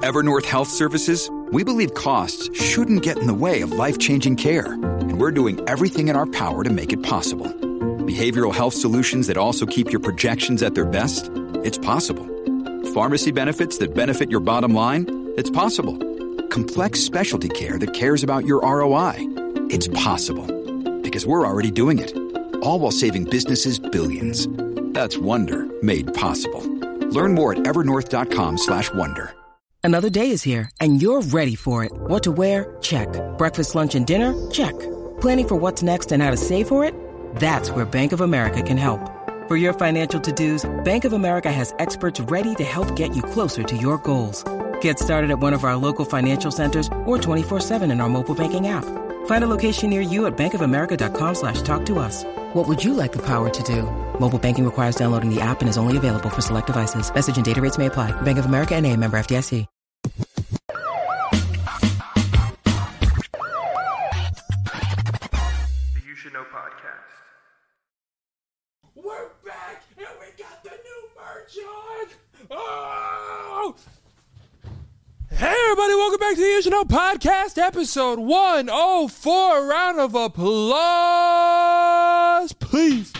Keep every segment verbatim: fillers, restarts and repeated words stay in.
At Evernorth Health Services, we believe costs shouldn't get in the way of life-changing care, and we're doing everything in our power to make it possible. Behavioral health solutions that also keep your projections at their best? It's possible. Pharmacy benefits that benefit your bottom line? It's possible. Complex specialty care that cares about your R O I? It's possible. Because we're already doing it. All while saving businesses billions. That's Wonder made possible. Learn more at evernorth.com slash wonder. Another day is here, and you're ready for it. What to wear? Check. Breakfast, lunch, and dinner? Check. Planning for what's next and how to save for it? That's where Bank of America can help. For your financial to-dos, Bank of America has experts ready to help get you closer to your goals. Get started at one of our local financial centers or twenty-four seven in our mobile banking app. Find a location near you at bankofamerica.com slash talk to us. What would you like the power to do? Mobile banking requires downloading the app and is only available for select devices. Message and data rates may apply. Bank of America N A, member F D I C. The You Should Know podcast. We're back and we got the new merch on. Oh! Hey everybody, welcome back to the You Should Know podcast, episode one oh four. Round of applause, please.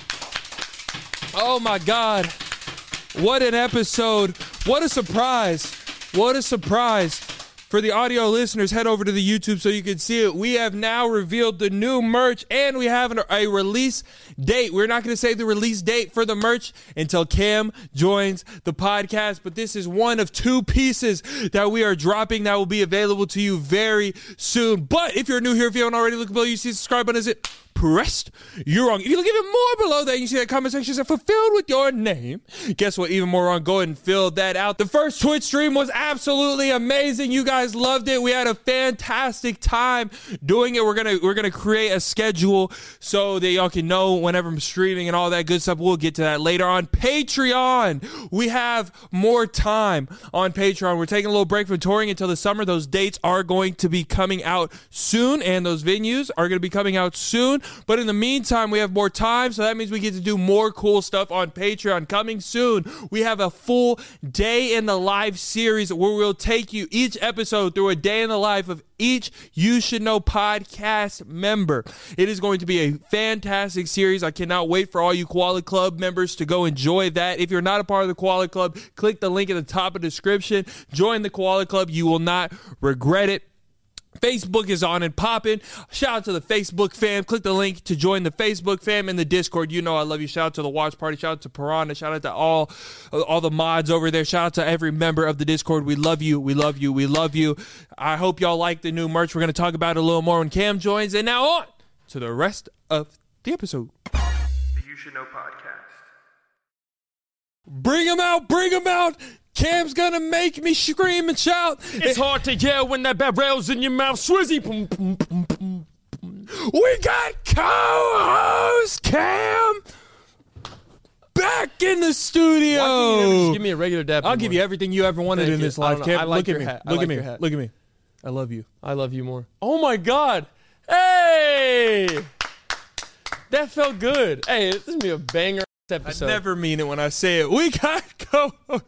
Oh my God, what an episode. What a surprise. What a surprise. For the audio listeners, head over to the YouTube so you can see it. We have now revealed the new merch, and we have an, a release date. We're not going to say the release date for the merch until Cam joins the podcast, but this is one of two pieces that we are dropping that will be available to you very soon. But if you're new here, if you haven't already, look below, you see the subscribe button. Is it pressed? You're wrong. If you look even more below that, you see that comment section says fulfilled with your name. Guess what? Even more wrong. Go ahead and fill that out. The first Twitch stream was absolutely amazing. You guys loved it. We had a fantastic time doing it. We're gonna we're gonna create a schedule so that y'all can know whenever I'm streaming and all that good stuff. We'll get to that later on. Patreon. We have more time on Patreon. We're taking a little break from touring until the summer. Those dates are going to be coming out soon, and those venues are going to be coming out soon. But in the meantime, we have more time, so that means we get to do more cool stuff on Patreon. Coming soon, we have a full day in the life series where we'll take you each episode through a day in the life of each You Should Know podcast member. It is going to be a fantastic series. I cannot wait for all you Koala Club members to go enjoy that. If you're not a part of the Koala Club, click the link at the top of the description. Join the Koala Club. You will not regret it. Facebook is on and popping. Shout out to the Facebook fam. Click the link to join the Facebook fam and the Discord. You know I love you. Shout out to the watch party. Shout out to Piranha. Shout out to all, all the mods over there. Shout out to every member of the Discord. We love you. We love you. We love you. I hope y'all like the new merch. We're going to talk about it a little more when Cam joins. And now on to the rest of the episode. The You Should Know podcast. Bring them out. Bring them out. Cam's gonna make me scream and shout. It's hard to yell when that barrel's in your mouth. Swizzy. Boom, boom, boom, boom. We got co-host Cam back in the studio. Why can't you never just give me a regular dap? I'll anymore? give you everything you ever wanted Thank in you. this I life, don't know. Cam. I like Look your at me. hat. I Look like at me. your hat. Look at me. I love you. I love you more. Oh my God. Hey. That felt good. Hey, this is going to be a banger episode. I never mean it when I say it. We got co-host.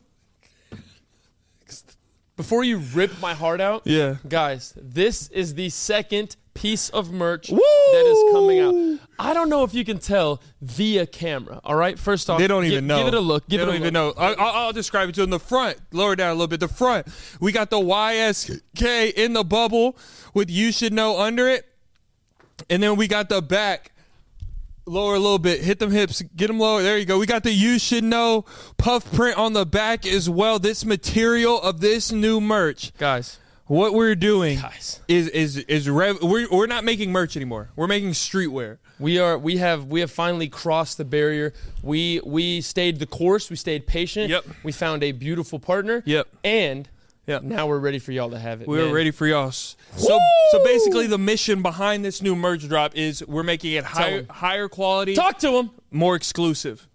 Before you rip my heart out, Yeah. guys, this is the second piece of merch Woo! that is coming out. I don't know if you can tell via camera, all right? First off, They don't gi- even know. Give it a look. Give they it don't a even look. know. I, I'll, I'll describe it to them. The front, lower down a little bit. The front, we got the Y S K in the bubble with You Should Know under it. And then we got the back. Lower a little bit. Hit them hips. Get them lower. There you go. We got the You Should Know puff print on the back as well. This material of this new merch. Guys. What we're doing Guys. is is is rev- we're we're not making merch anymore. We're making streetwear. We are. We have. We have finally crossed the barrier. We we stayed the course. We stayed patient. Yep. We found a beautiful partner. Yep. And Yep. now we're ready for y'all to have it. We're man. ready for y'all. So so basically, the mission behind this new merch drop is we're making it higher 'em. higher quality, Talk to him. more exclusive.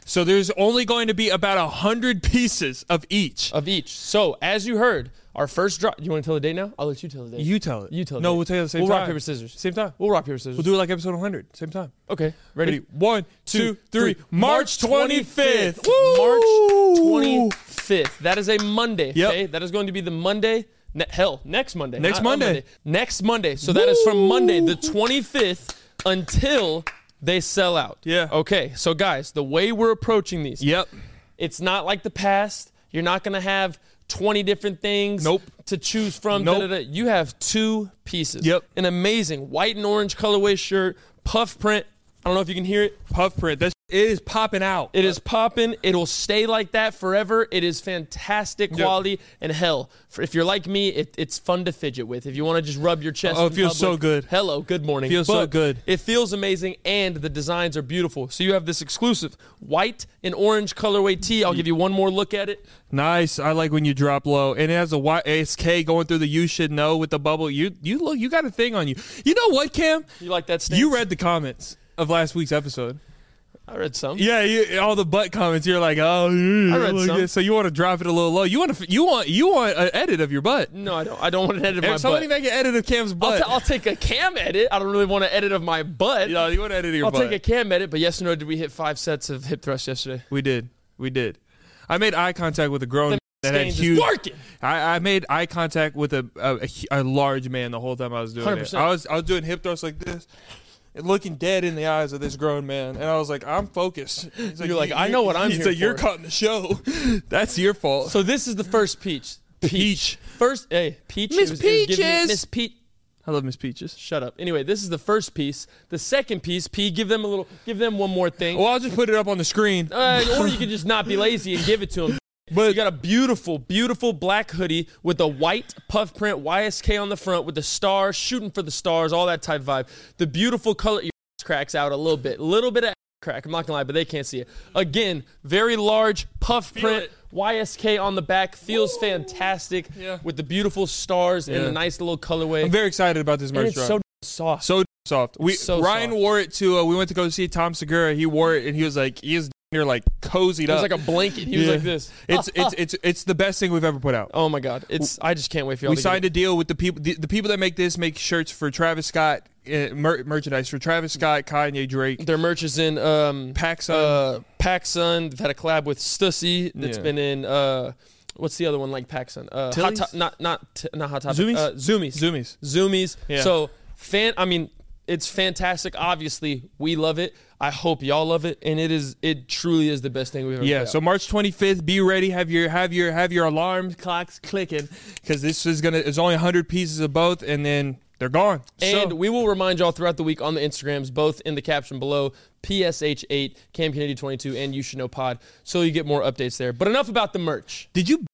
So there's only going to be about one hundred pieces of each. Of each. So, as you heard, our first drop. You want to tell the date now? I'll let you tell the date. You tell it. You tell the No, date. we'll tell you at the same we'll time. We'll rock, paper, scissors. Same time. We'll rock, paper, scissors. We'll do it like episode one hundred. Same time. Okay. Ready? Ready? One, two, three. March twenty-fifth. March twenty-fifth. That is a Monday. Yep. Okay. That is going to be the Monday. Ne- hell, next Monday. Next not Monday. Monday. Next Monday. So that is from Monday, the twenty-fifth, until they sell out. Yeah. Okay. So, guys, the way we're approaching these. Yep. It's not like the past. You're not going to have twenty different things Nope. to choose from. Nope. Da, da, da. You have two pieces. Yep. An amazing white and orange colorway shirt, puff print. I don't know if you can hear it. Puff print. That's, it is popping out. It is popping. It'll stay like that forever. It is fantastic quality. Yep. And hell, for, if you're like me, it, it's fun to fidget with. If you want to just rub your chest Oh, in it feels public, so good. Hello, good morning. Feels so But good. It feels amazing, and the designs are beautiful. So you have this exclusive white and orange colorway tee. I'll give you one more look at it. Nice. I like when you drop low, and it has a Y S K going through the "you should know" with the bubble. You, you look. You got a thing on you. You know what, Cam? You like that stance? You read the comments of last week's episode. I read some. Yeah, you, all the butt comments. You're like, oh, yeah, I read like some. this. So you want to drop it a little low. You want to. You want. You want an edit of your butt. No, I don't. I don't want an edit of my If somebody butt. make an edit of Cam's I'll, butt. t- I'll take a cam edit. I don't really want an edit of my butt. you know, you want an edit of your I'll butt. take a cam edit. But yes or no, did we hit five sets of hip thrusts yesterday? We did. We did. I made eye contact with a grown The that had gains is huge. working. I, I made eye contact with a, a a large man the whole time I was doing one hundred it. percent. I was I was doing hip thrusts like this, and looking dead in the eyes of this grown man, and I was like, I'm focused. He's You're like, "You- I know what I'm He's here like, you're for." cutting the show. That's your fault. So this is the first peach. Peach. First, hey, Peach. Miss it was- it was giving me- Peaches. Miss Peach. I love Miss Peaches. Shut up. Anyway, this is the first piece. The second piece, P, give them a little, give them one more thing. Well, I'll just put it up on the screen. Uh, or you can just not be lazy and give it to them. But you got a beautiful, beautiful black hoodie with a white puff print Y S K on the front with the stars, shooting for the stars, all that type vibe. The beautiful color, your ass cracks out a little bit. A little bit of ass crack, I'm not gonna lie, but they can't see it. Again, very large puff print, it. Y S K on the back, feels fantastic Yeah. with the beautiful stars and Yeah. the nice little colorway. I'm very excited about this and merch it's drop. so soft. So soft. We So Ryan soft. wore it to. Uh, we went to go see Tom Segura. He wore it, and he was like, he is near like cozied It was up. like a blanket. He was Yeah. like this. It's it's it's it's the best thing we've ever put out. Oh my God! It's I just can't wait for y'all We to signed get a deal with the people. The, the people that make this make shirts for Travis Scott, uh, mer- merchandise for Travis Scott, Kanye, Drake, it. Their merch is in um, PacSun. uh, PacSun. They've had a collab with Stussy. That's Yeah. been in uh, what's the other one like PacSun? Uh, Hot Tilly's? to- not not t- not Hot Topic. Zoomies? Uh, Zoomies. Zoomies. Zoomies. Yeah. So fan. I mean, it's fantastic. Obviously, we love it. I hope y'all love it, and it is. It truly is the best thing we've ever. Yeah. put So out. March twenty-fifth, be ready. Have your have your have your alarm clocks clicking because this is gonna. It's only one hundred pieces of both, and then they're gone. And So- we will remind y'all throughout the week on the Instagrams, both in the caption below, P S H eight, Cam Kennedy twenty-two, and You Should Know Pod, so you get more updates there. But enough about the merch. did you?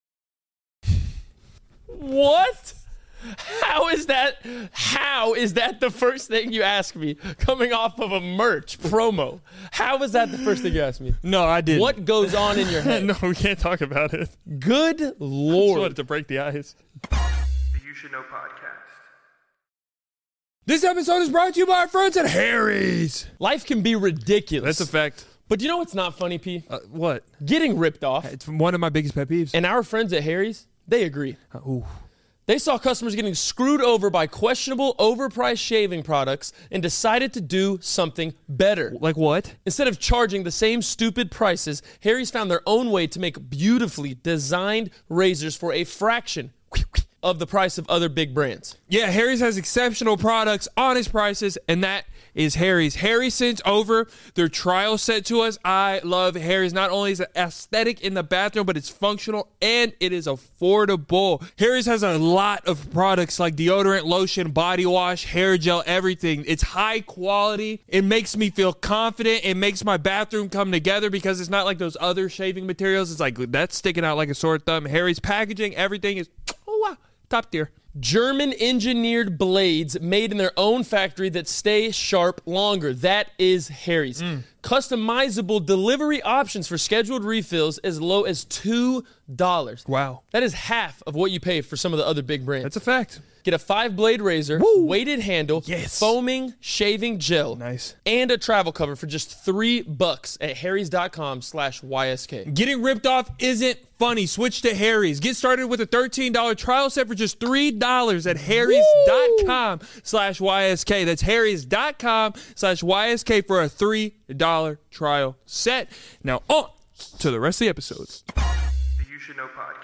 What? How is that? How is that the first thing you ask me coming off of a merch promo? How is that the first thing you ask me? No, I didn't. What goes on in your head? No, we can't talk about it. Good Just Lord. wanted to break the ice. The You Should Know Podcast. This episode is brought to you by our friends at Harry's. Life can be ridiculous. That's a fact. But you know what's not funny, P? Uh, what? Getting ripped off. It's one of my biggest pet peeves. And our friends at Harry's, they agree. Ooh. They saw customers getting screwed over by questionable, overpriced shaving products and decided to do something better. Like what? Instead of charging the same stupid prices, Harry's found their own way to make beautifully designed razors for a fraction of the price of other big brands. Yeah, Harry's has exceptional products, honest prices, and that is Harry's. Harry sent over their trial set to us. I love Harry's. Not only is it aesthetic in the bathroom, but it's functional and it is affordable. Harry's has a lot of products like deodorant, lotion, body wash, hair gel, everything. It's high quality. It makes me feel confident. It makes my bathroom come together because it's not like those other shaving materials. It's like that's sticking out like a sore thumb. Harry's packaging, everything is oh wow, top tier. German engineered blades made in their own factory that stay sharp longer. That is Harry's. Customizable delivery options for scheduled refills as low as two dollars. Wow. That is half of what you pay for some of the other big brands. That's a fact. Get a five-blade razor, Woo. weighted handle, Yes. foaming shaving gel, Nice. and a travel cover for just three bucks at harrys.com slash YSK. Getting ripped off isn't funny. Switch to Harry's. Get started with a thirteen dollars trial set for just three dollars at harrys.com slash YSK. That's harrys.com slash YSK for a three dollars trial set. Now on to the rest of the episodes. The You Should Know Podcast.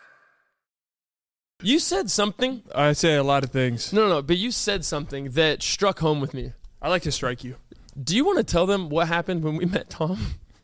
You said something. I say a lot of things. No, no, no, but you said something that struck home with me. I like to strike you. Do you want to tell them what happened when we met Tom?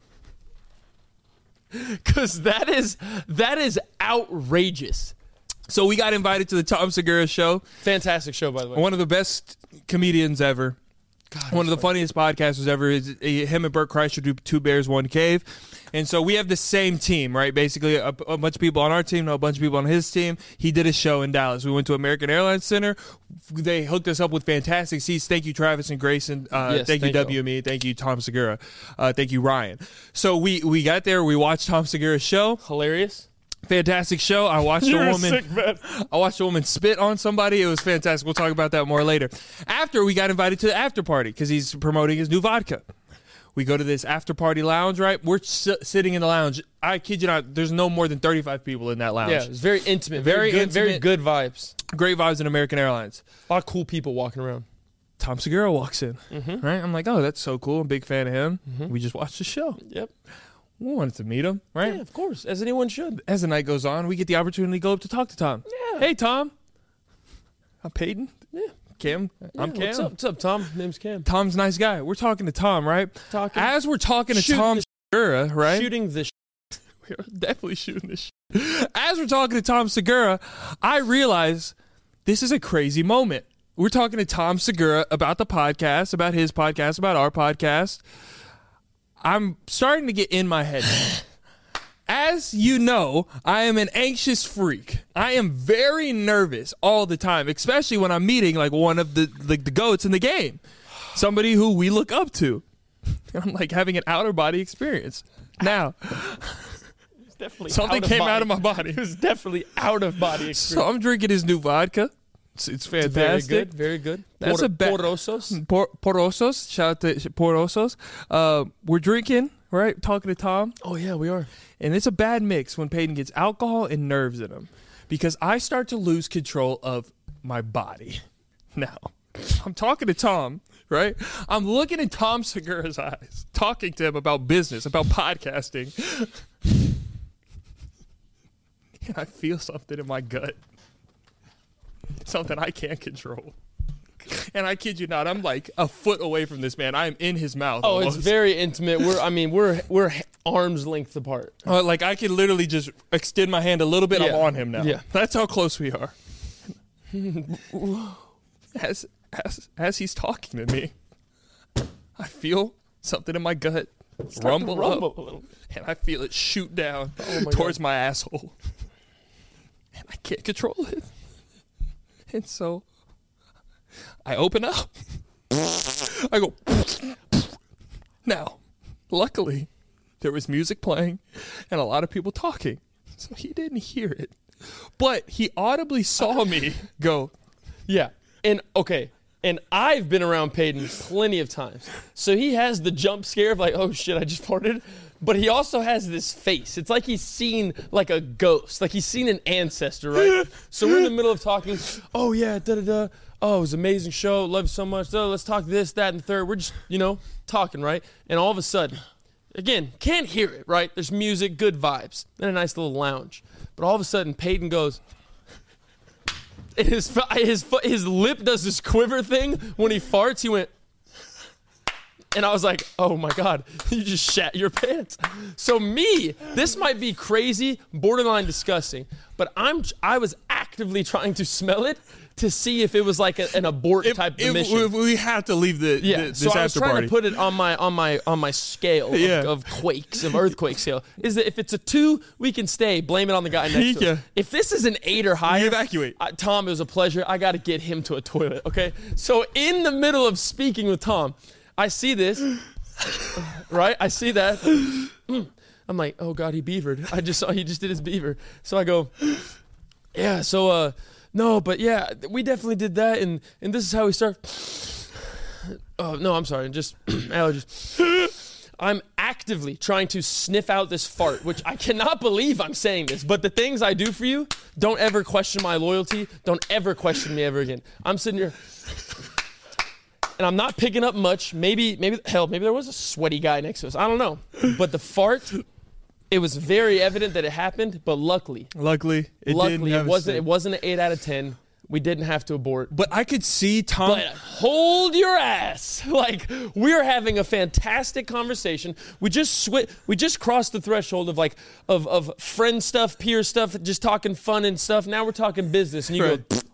Because that is that is outrageous. So we got invited to the Tom Segura show. Fantastic show, by the way. One of the best comedians ever. God, One of the funniest podcasters ever. Is him and Bert Kreischer do Two Bears, One Cave. And so we have the same team, right? Basically, a, a bunch of people on our team, a bunch of people on his team. He did a show in Dallas. We went to American Airlines Center. They hooked us up with fantastic seats. Thank you, Travis and Grayson. Uh, Yes, thank, thank you, you. W M E. Thank you, Tom Segura. Uh, thank you, Ryan. So we, we got there. We watched Tom Segura's show. Hilarious. Fantastic show. I watched You're a a woman. sick man. I watched a woman spit on somebody. It was fantastic. We'll talk about that more later. After, we got invited to the after party because he's promoting his new vodka. We go to this after party lounge, right? We're s- sitting in the lounge. I kid you not, there's no more than thirty-five people in that lounge. Yeah, it's very intimate. Very Very, good, very intimate. good vibes. Great vibes in American Airlines. A lot of cool people walking around. Tom Segura walks in, Mm-hmm. right? I'm like, oh, that's so cool. I'm a big fan of him. We just watched the show. Yep. We wanted to meet him, right? Yeah, of course, as anyone should. As the night goes on, we get the opportunity to go up to talk to Tom. Yeah. Hey, Tom. I'm Peyton. Yeah. Kim. I'm Yeah, Cam. What's up? What's up, Tom? Name's Cam. Tom's a nice guy. We're talking to Tom, right? Talking. As we're talking to Shoot Tom the Segura, right? Shooting the. Sh- We're definitely shooting this shit. As we're talking to Tom Segura, I realize this is a crazy moment. We're talking to Tom Segura about the podcast, about his podcast, about our podcast. I'm starting to get in my head. As you know, I am an anxious freak. I am very nervous all the time, especially when I'm meeting like one of the like the goats in the game, somebody who we look up to. I'm like having an outer body experience. Now, definitely something out of came body. out of my body. It was definitely out of body experience. So I'm drinking his new vodka. It's, it's Very fantastic. good. Very good. That's Por- a ba- Porosos. Por- Porosos. Shout out to Porosos. Uh, we're drinking, right? Talking to Tom. Oh yeah, we are. And it's a bad mix when Peyton gets alcohol and nerves in him. Because I start to lose control of my body. Now, I'm talking to Tom, right? I'm looking in Tom Segura's eyes, talking to him about business, about podcasting. And I feel something in my gut. Something I can't control. And I kid you not, I'm like a foot away from this man. I am in his mouth. Oh, almost. it's very intimate. We're. I mean, we're we're arm's length apart. Uh, like I can literally just extend my hand a little bit. I'm Yeah. on him now. Yeah. That's how close we are. as as as he's talking to me, I feel something in my gut rumble, rumble up, a little. and I feel it shoot down Oh my towards God. my asshole, and I can't control it. And so I open up. I go. Now, luckily, there was music playing and a lot of people talking, so he didn't hear it. But he audibly saw me go. Yeah. And okay. And I've been around Peyton plenty of times. So he has the jump scare of like, oh shit, I just farted. But he also has this face. It's like he's seen like a ghost. Like he's seen an ancestor, right? So we're in the middle of talking. Oh yeah, da da da. Oh, it was an amazing show. Love you so much. Oh, let's talk this, that, and the third. We're just, you know, talking, right? And all of a sudden, again, can't hear it, right? There's music, good vibes, and a nice little lounge. But all of a sudden, Peyton goes, and his his his lip does this quiver thing when he farts. He went, and I was like, "Oh my God, you just shat your pants." So me, this might be crazy, borderline disgusting, but I'm I was actively trying to smell it to see if it was like a, an abort If, type if, emission. if we have to leave the, Yeah, the this so I was after trying party. to put it on my on my on my scale of, Yeah. of quakes, of earthquake scale. Is that if it's a two, we can stay. Blame it on the guy next to Yeah. us. If this is an eight or higher, We evacuate. I, Tom, it was a pleasure. I got to get him to a toilet. Okay, so in the middle of speaking with Tom, I see this, Right? I see that. I'm like, oh God, he beavered. I just saw he just did his beaver. So I go, yeah, so uh, no, but yeah, we definitely did that, and and this is how we start. Oh no, I'm sorry, just allergies. I'm actively trying to sniff out this fart, which I cannot believe I'm saying this, but the things I do for you, don't ever question my loyalty. Don't ever question me ever again. I'm sitting here. And I'm not picking up much. Maybe, maybe, hell, maybe there was a sweaty guy next to us. I don't know. But the fart, it was very evident that it happened. But luckily, luckily, it luckily, didn't it wasn't. It wasn't an eight out of ten. We didn't have to abort. But I could see Tom. But hold your ass! Like we're having a fantastic conversation. We just swi- We just crossed the threshold of like of of friend stuff, peer stuff, just talking fun and stuff. Now we're talking business, and you right. go.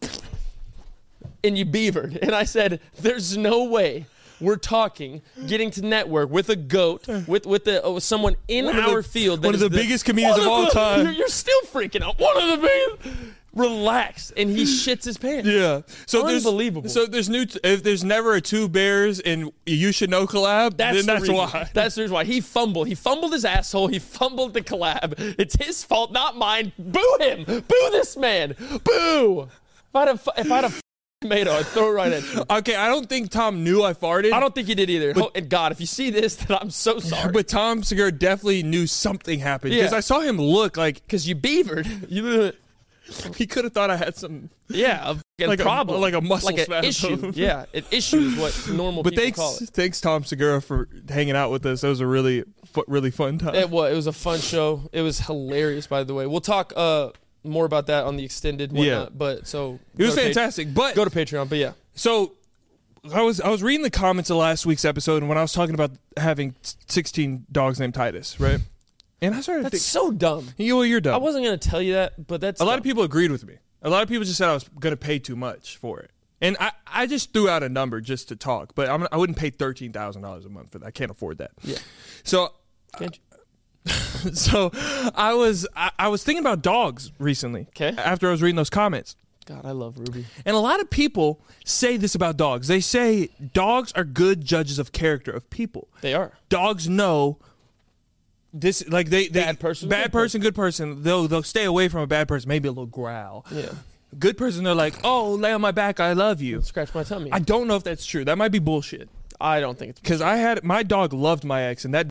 And you beavered. And I said, there's no way we're talking, getting to network with a goat, with with, the, uh, with someone in one our of the, field. That one of the, the biggest comedians of all the, time. You're, you're still freaking out. One of the biggest. Relax. And he shits his pants. Yeah. So Unbelievable. There's, so there's new. T- if there's never a Two Bears and You Should Know collab, that's then the that's reason. why. That's the reason why. He fumbled. He fumbled his asshole. He fumbled the collab. It's his fault, not mine. Boo him. Boo this man. Boo. If I'd have, if I'd have tomato, I'd throw it right at you. Okay, I don't think Tom knew I farted. I don't think he did either. But, and God, if you see this, then I'm so sorry. But Tom Segura definitely knew something happened because Yeah. I saw him look like because you beavered. You he could have thought I had some. yeah, a Like a- problem, like a muscle like an spasm. issue. Yeah, an issue is what normal But people thanks, call it. thanks Tom Segura for hanging out with us. That was a really, fu- really fun time. It was. It was a fun show. It was hilarious, by the way. We'll talk uh, more about that on the extended. Whatnot, Yeah. but so It was go to fantastic. Pat- but go to Patreon. But yeah, So I was I was reading the comments of last week's episode, and when I was talking about having sixteen dogs named Titus, right? And I started that's thinking, so dumb. you, well, you're dumb. I wasn't gonna tell you that, but that's a lot dumb. of people agreed with me. A lot of people just said I was going to pay too much for it. And I, I just threw out a number just to talk, but I'm, I wouldn't pay thirteen thousand dollars a month for that. I can't afford that. Yeah. So Can't you? so I was I, I was thinking about dogs recently. 'Kay. After I was reading those comments. God, I love Ruby. And a lot of people say this about dogs. They say dogs are good judges of character of people. They are. Dogs know this, like they, they Bad person, bad good person, good person. They'll they'll stay away from a bad person. Maybe a little growl. Yeah. Good person, they're like, oh, lay on my back, I love you. Scratch my tummy. I don't know if that's true. That might be bullshit. I don't think it's Because I had my dog loved my ex, and that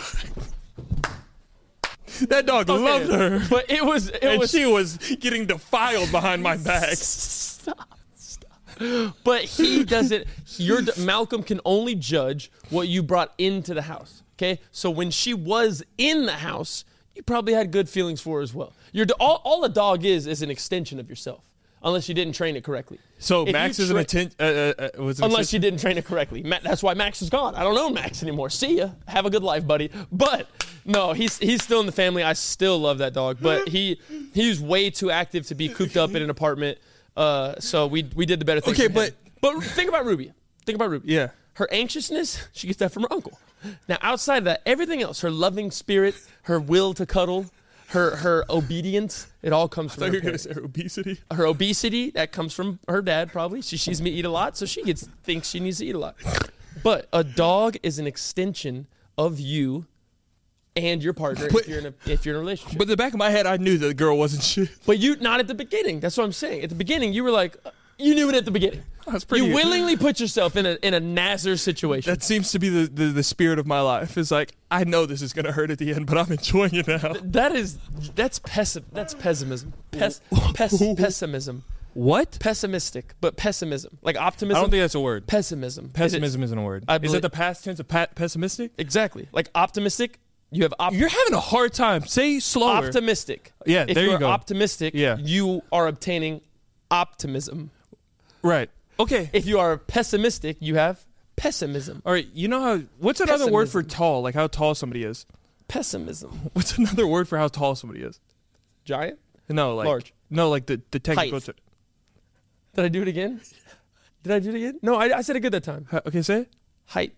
that dog Okay, loved her, But it was. It and was. she was getting defiled behind my back. Stop, stop. But he doesn't. Your Malcolm can only judge what you brought into the house. Okay, so when she was in the house, you probably had good feelings for her as well. Your do- all, all a dog is is an extension of yourself, unless you didn't train it correctly. So If Max you is an tra- atten- uh, uh, uh, was an Unless assist- you didn't train it correctly. Ma- that's why Max is gone. I don't know Max anymore. See ya. Have a good life, buddy. But no, he's he's still in the family. I still love that dog. But he he's way too active to be cooped up in an apartment. Uh, so we we did the better thing. Okay, for him. but- but think about Ruby. Think about Ruby. Yeah. Her anxiousness, she gets that from her uncle. Now outside of that, everything else, her loving spirit, her will to cuddle, her her obedience, it all comes from I her thought you were going parents. to say obesity. Her obesity, that comes from her dad probably. She sees me eat a lot, so she gets thinks she needs to eat a lot. But a dog is an extension of you and your partner But- if you're in a if you're in a relationship. But in the back of my head, I knew that the girl wasn't shit. But you not at the beginning. That's what I'm saying. At the beginning, you were like, uh, you knew it at the beginning. That's pretty You willingly put yourself in a in a Nazar situation. That seems to be the, the, the spirit of my life. It's like, I know this is going to hurt at the end, but I'm enjoying it now. that is that's pessi- that's pessimism. Pes- pes- pessimism. What? Pessimistic, but pessimism. Like optimism. I don't think that's a word. pessimism. Pessimism isn't a word. I Is believe- it the past tense of pa- pessimistic? Exactly. Like optimistic, you have op- You're having a hard time. Say slower. optimistic. Yeah, if there you you're go. optimistic, Yeah. you are obtaining optimism. Right. Okay. If you are pessimistic, you have pessimism. All right. You know how? What's another word for Pessimism. tall? Like how tall somebody is. Pessimism. What's another word for how tall somebody is? Giant? No, like Large. No, like the the technical. Height. ter- Did I do it again? Did I do it again? No, I, I said it good that time. Ha- Okay, say it. Height.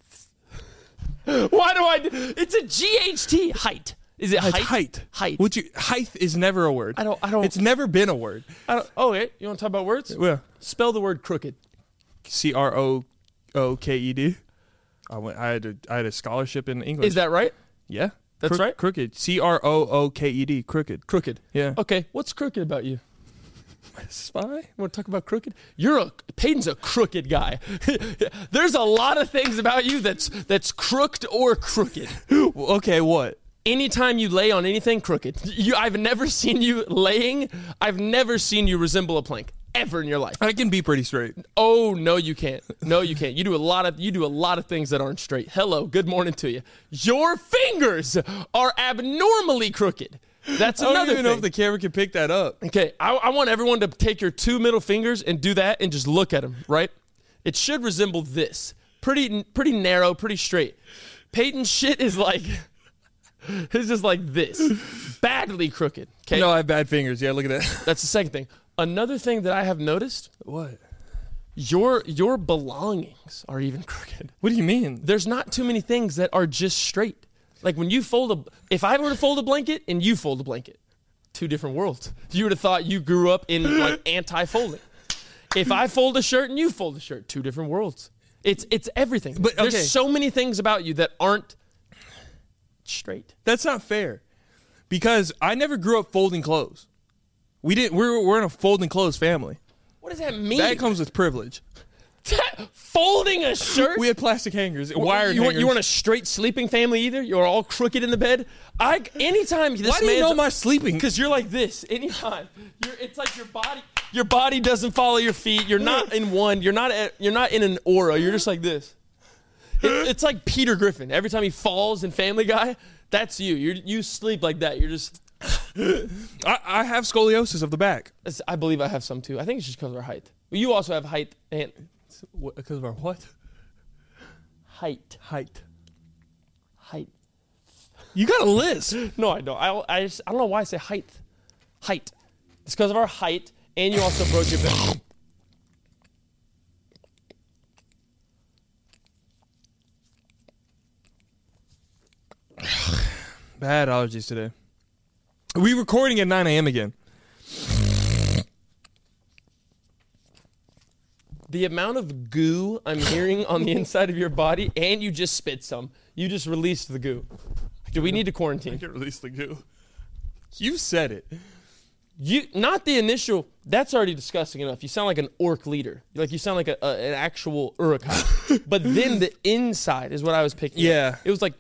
Why do I do it's a G H T. Height. Is it height? Height. Height. Would you? Height is never a word. I don't I don't It's never been a word. I don't oh wait, you want to talk about words? Yeah. Spell the word crooked. C R O O K E D. I went. I had a, I had a scholarship in English. Is that right? Yeah. That's Crook, right? Crooked. C R O O K E D. Crooked. Crooked. Yeah. Okay, what's crooked about you? Spy? You want to talk about crooked? You're a Peyton's a crooked guy. There's a lot of things about you that's that's crooked or crooked. Okay, what? Anytime you lay on anything, crooked. You, I've never seen you laying. I've never seen you resemble a plank ever in your life. I can be pretty straight. Oh no, you can't. No, you can't. You do a lot of you do a lot of things that aren't straight. Hello, good morning to you. Your fingers are abnormally crooked. That's I don't another even thing. know if the camera can pick that up. Okay, I, I want everyone to take your two middle fingers and do that and just look at them, right? It should resemble this. Pretty pretty narrow, pretty straight. Peyton's shit is like, it's just like this. Badly crooked, okay? No, I have bad fingers. Yeah, look at that. That's the second thing. Another thing that I have noticed, What? your your belongings are even crooked. What do you mean? There's not too many things that are just straight. Like when you fold a, if I were to fold a blanket and you fold a blanket, two different worlds. You would have thought you grew up in like anti-folding. If I fold a shirt and you fold a shirt, two different worlds. It's it's everything. But, okay. There's so many things about you that aren't straight. That's not fair. Because I never grew up folding clothes. We didn't. We're we're in a folding clothes family. What does that mean? That comes with privilege. Folding a shirt? We had plastic hangers, wired you, hangers. You weren't a straight sleeping family either? You're all crooked in the bed? I anytime this Why do you man's- know my sleeping? Because you're like this anytime. You're, it's like your body. Your body doesn't follow your feet. You're not in one. You're not. A, you're not in an aura. You're just like this. It, it's like Peter Griffin. Every time he falls in Family Guy, that's you. You you sleep like that. You're just. I, I have scoliosis of the back. I believe I have some too. I think it's just because of our height. You also have height and Because of our what? height. Height. Height. You got a list. No, I don't. I I, just, I don't know why I say height. Height. It's because of our height, and you also broke your back. Bad allergies today. Are we recording at nine a.m. again? The amount of goo I'm hearing on the inside of your body, and you just spit some. You just released the goo. Do we need to I quarantine? can release the goo. You said it. You not the initial. That's already disgusting enough. You sound like an orc leader. Like you sound like a, a, an actual Uruk-hai. But then the inside is what I was picking. Yeah. Up. It was like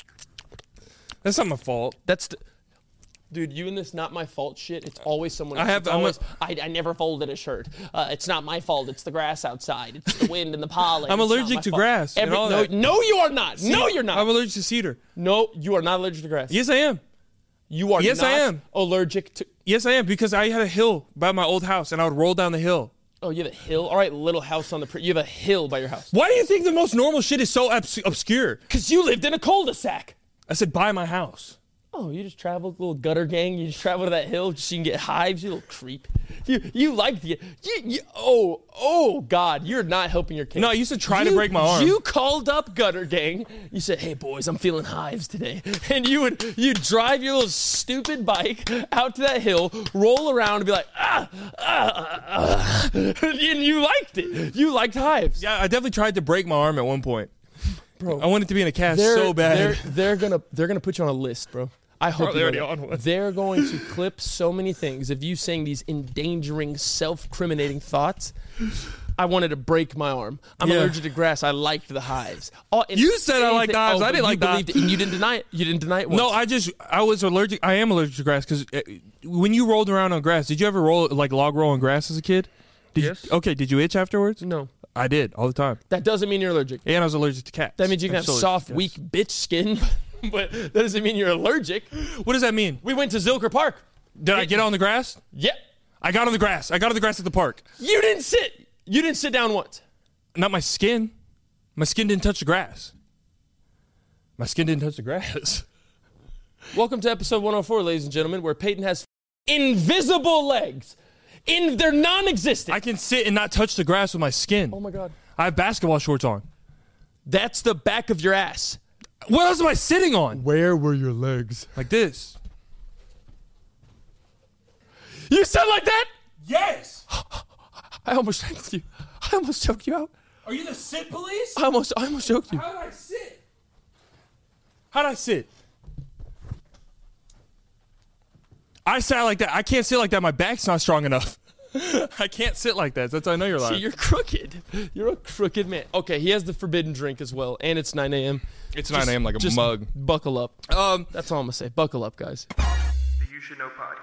That's not my fault. that's. The, Dude, you and this not my fault shit, it's always someone else. I have- It's I'm a- always, I, I never folded a shirt. Uh, it's not my fault. It's the grass outside. It's the wind and the pollen. I'm It's not allergic my to fault. grass and Every, all no, that. no, you are not. no, you're not. I'm allergic to cedar. no, you are not allergic to grass. Yes, I am. You are Yes, not I am. allergic to... Yes, I am, because I had a hill by my old house, and I would roll down the hill. Oh, you have a hill? All right, little house on the... Pre- you have a hill by your house. Why do you think the most normal shit is so obs- obscure? Because you lived in a cul-de-sac. I said by my house. Oh, you just traveled, little gutter gang. You just travel to that hill just so you can get hives, you little creep. You you like the you, you oh oh God, you're not helping your case. No, I used to try to You- break my arm. You called up gutter gang. You said, "Hey boys, I'm feeling hives today," and you would you drive your little stupid bike out to that hill, roll around, and be like, ah, ah, ah, and you liked it. You liked hives. Yeah, I definitely tried to break my arm at one point. Bro, I wanted to be in a cast they're, so bad. They're, they're gonna they're gonna put you on a list, bro. I hope Probably you already know on that. one. They're going to clip so many things of you saying these endangering, self-criminating thoughts. I wanted to break my arm. I'm Yeah. allergic to grass. I liked the hives. Oh, and You said I liked the hives. oh, I didn't but like you the believed hives. it, and you didn't deny it. You didn't deny it. Once. No, I just I was allergic. I am allergic to grass because uh, when you rolled around on grass, did you ever roll like log roll on grass as a kid? Did Yes. You, okay. Did you itch afterwards? no. I did all the time, That doesn't mean you're allergic. and I was allergic to cats. That means you can I'm have still soft, allergic to weak bitch skin, but that doesn't mean you're allergic. cats. What does that mean? We went to Zilker Park. Did I get on the grass? Yep. I got on the grass. I got on the grass at the park. You didn't sit. You didn't sit down once. Not my skin. My skin didn't touch the grass. My skin didn't touch the grass. Welcome to episode one oh four, ladies and gentlemen, where Peyton has invisible legs. In they're non-existent. I can sit and not touch the grass with my skin. oh my God. I have basketball shorts on. That's the back of your ass. What else am I sitting on? Where were your legs? Like this. You sound like that? Yes. I almost choked you. I almost choked you out. Are you the sit police? I almost, I almost choked you. How did I sit? How did I sit? I sat like that. I can't sit like that. My back's not strong enough. I can't sit like that. That's how I know you're lying. See, you're crooked. You're a crooked man. Okay, he has the forbidden drink as well, and it's nine a.m. It's nine a.m. like a just mug. Buckle up. Um, That's all I'm going to say. Buckle up, guys. The You Should Know Podcast.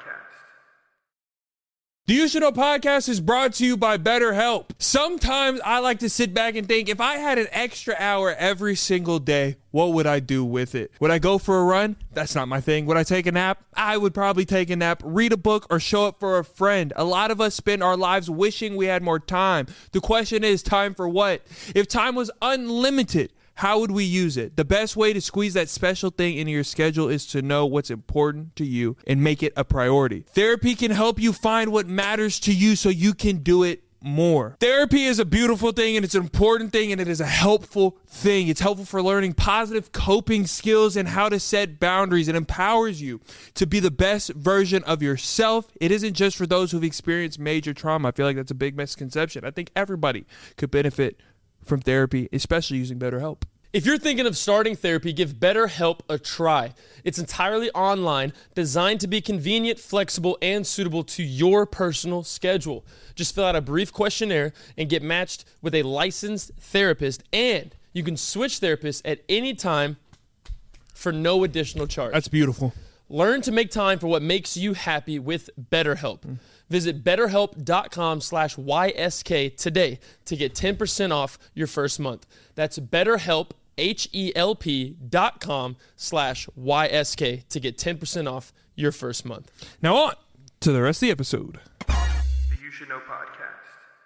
The You Should Know Podcast is brought to you by BetterHelp. Sometimes I like to sit back and think, if I had an extra hour every single day, what would I do with it? Would I go for a run? That's not my thing. Would I take a nap? I would probably take a nap, read a book, or show up for a friend. A lot of us spend our lives wishing we had more time. The question is, time for what? If time was unlimited, how would we use it? The best way to squeeze that special thing into your schedule is to know what's important to you and make it a priority. Therapy can help you find what matters to you so you can do it more. Therapy is a beautiful thing, and it's an important thing, and it is a helpful thing. It's helpful for learning positive coping skills and how to set boundaries. It empowers you to be the best version of yourself. It isn't just for those who've experienced major trauma. I feel like that's a big misconception. I think everybody could benefit from therapy, especially using BetterHelp. If you're thinking of starting therapy, give BetterHelp a try. It's entirely online, designed to be convenient, flexible, and suitable to your personal schedule. Just fill out a brief questionnaire and get matched with a licensed therapist, and you can switch therapists at any time for no additional charge. That's beautiful. Learn to make time for what makes you happy with BetterHelp. Mm. Visit betterhelp.com slash YSK today to get ten percent off your first month. That's BetterHelp, H-E-L-P dot com slash YSK to get ten percent off your first month. Now on to the rest of the episode. The You Should Know Podcast.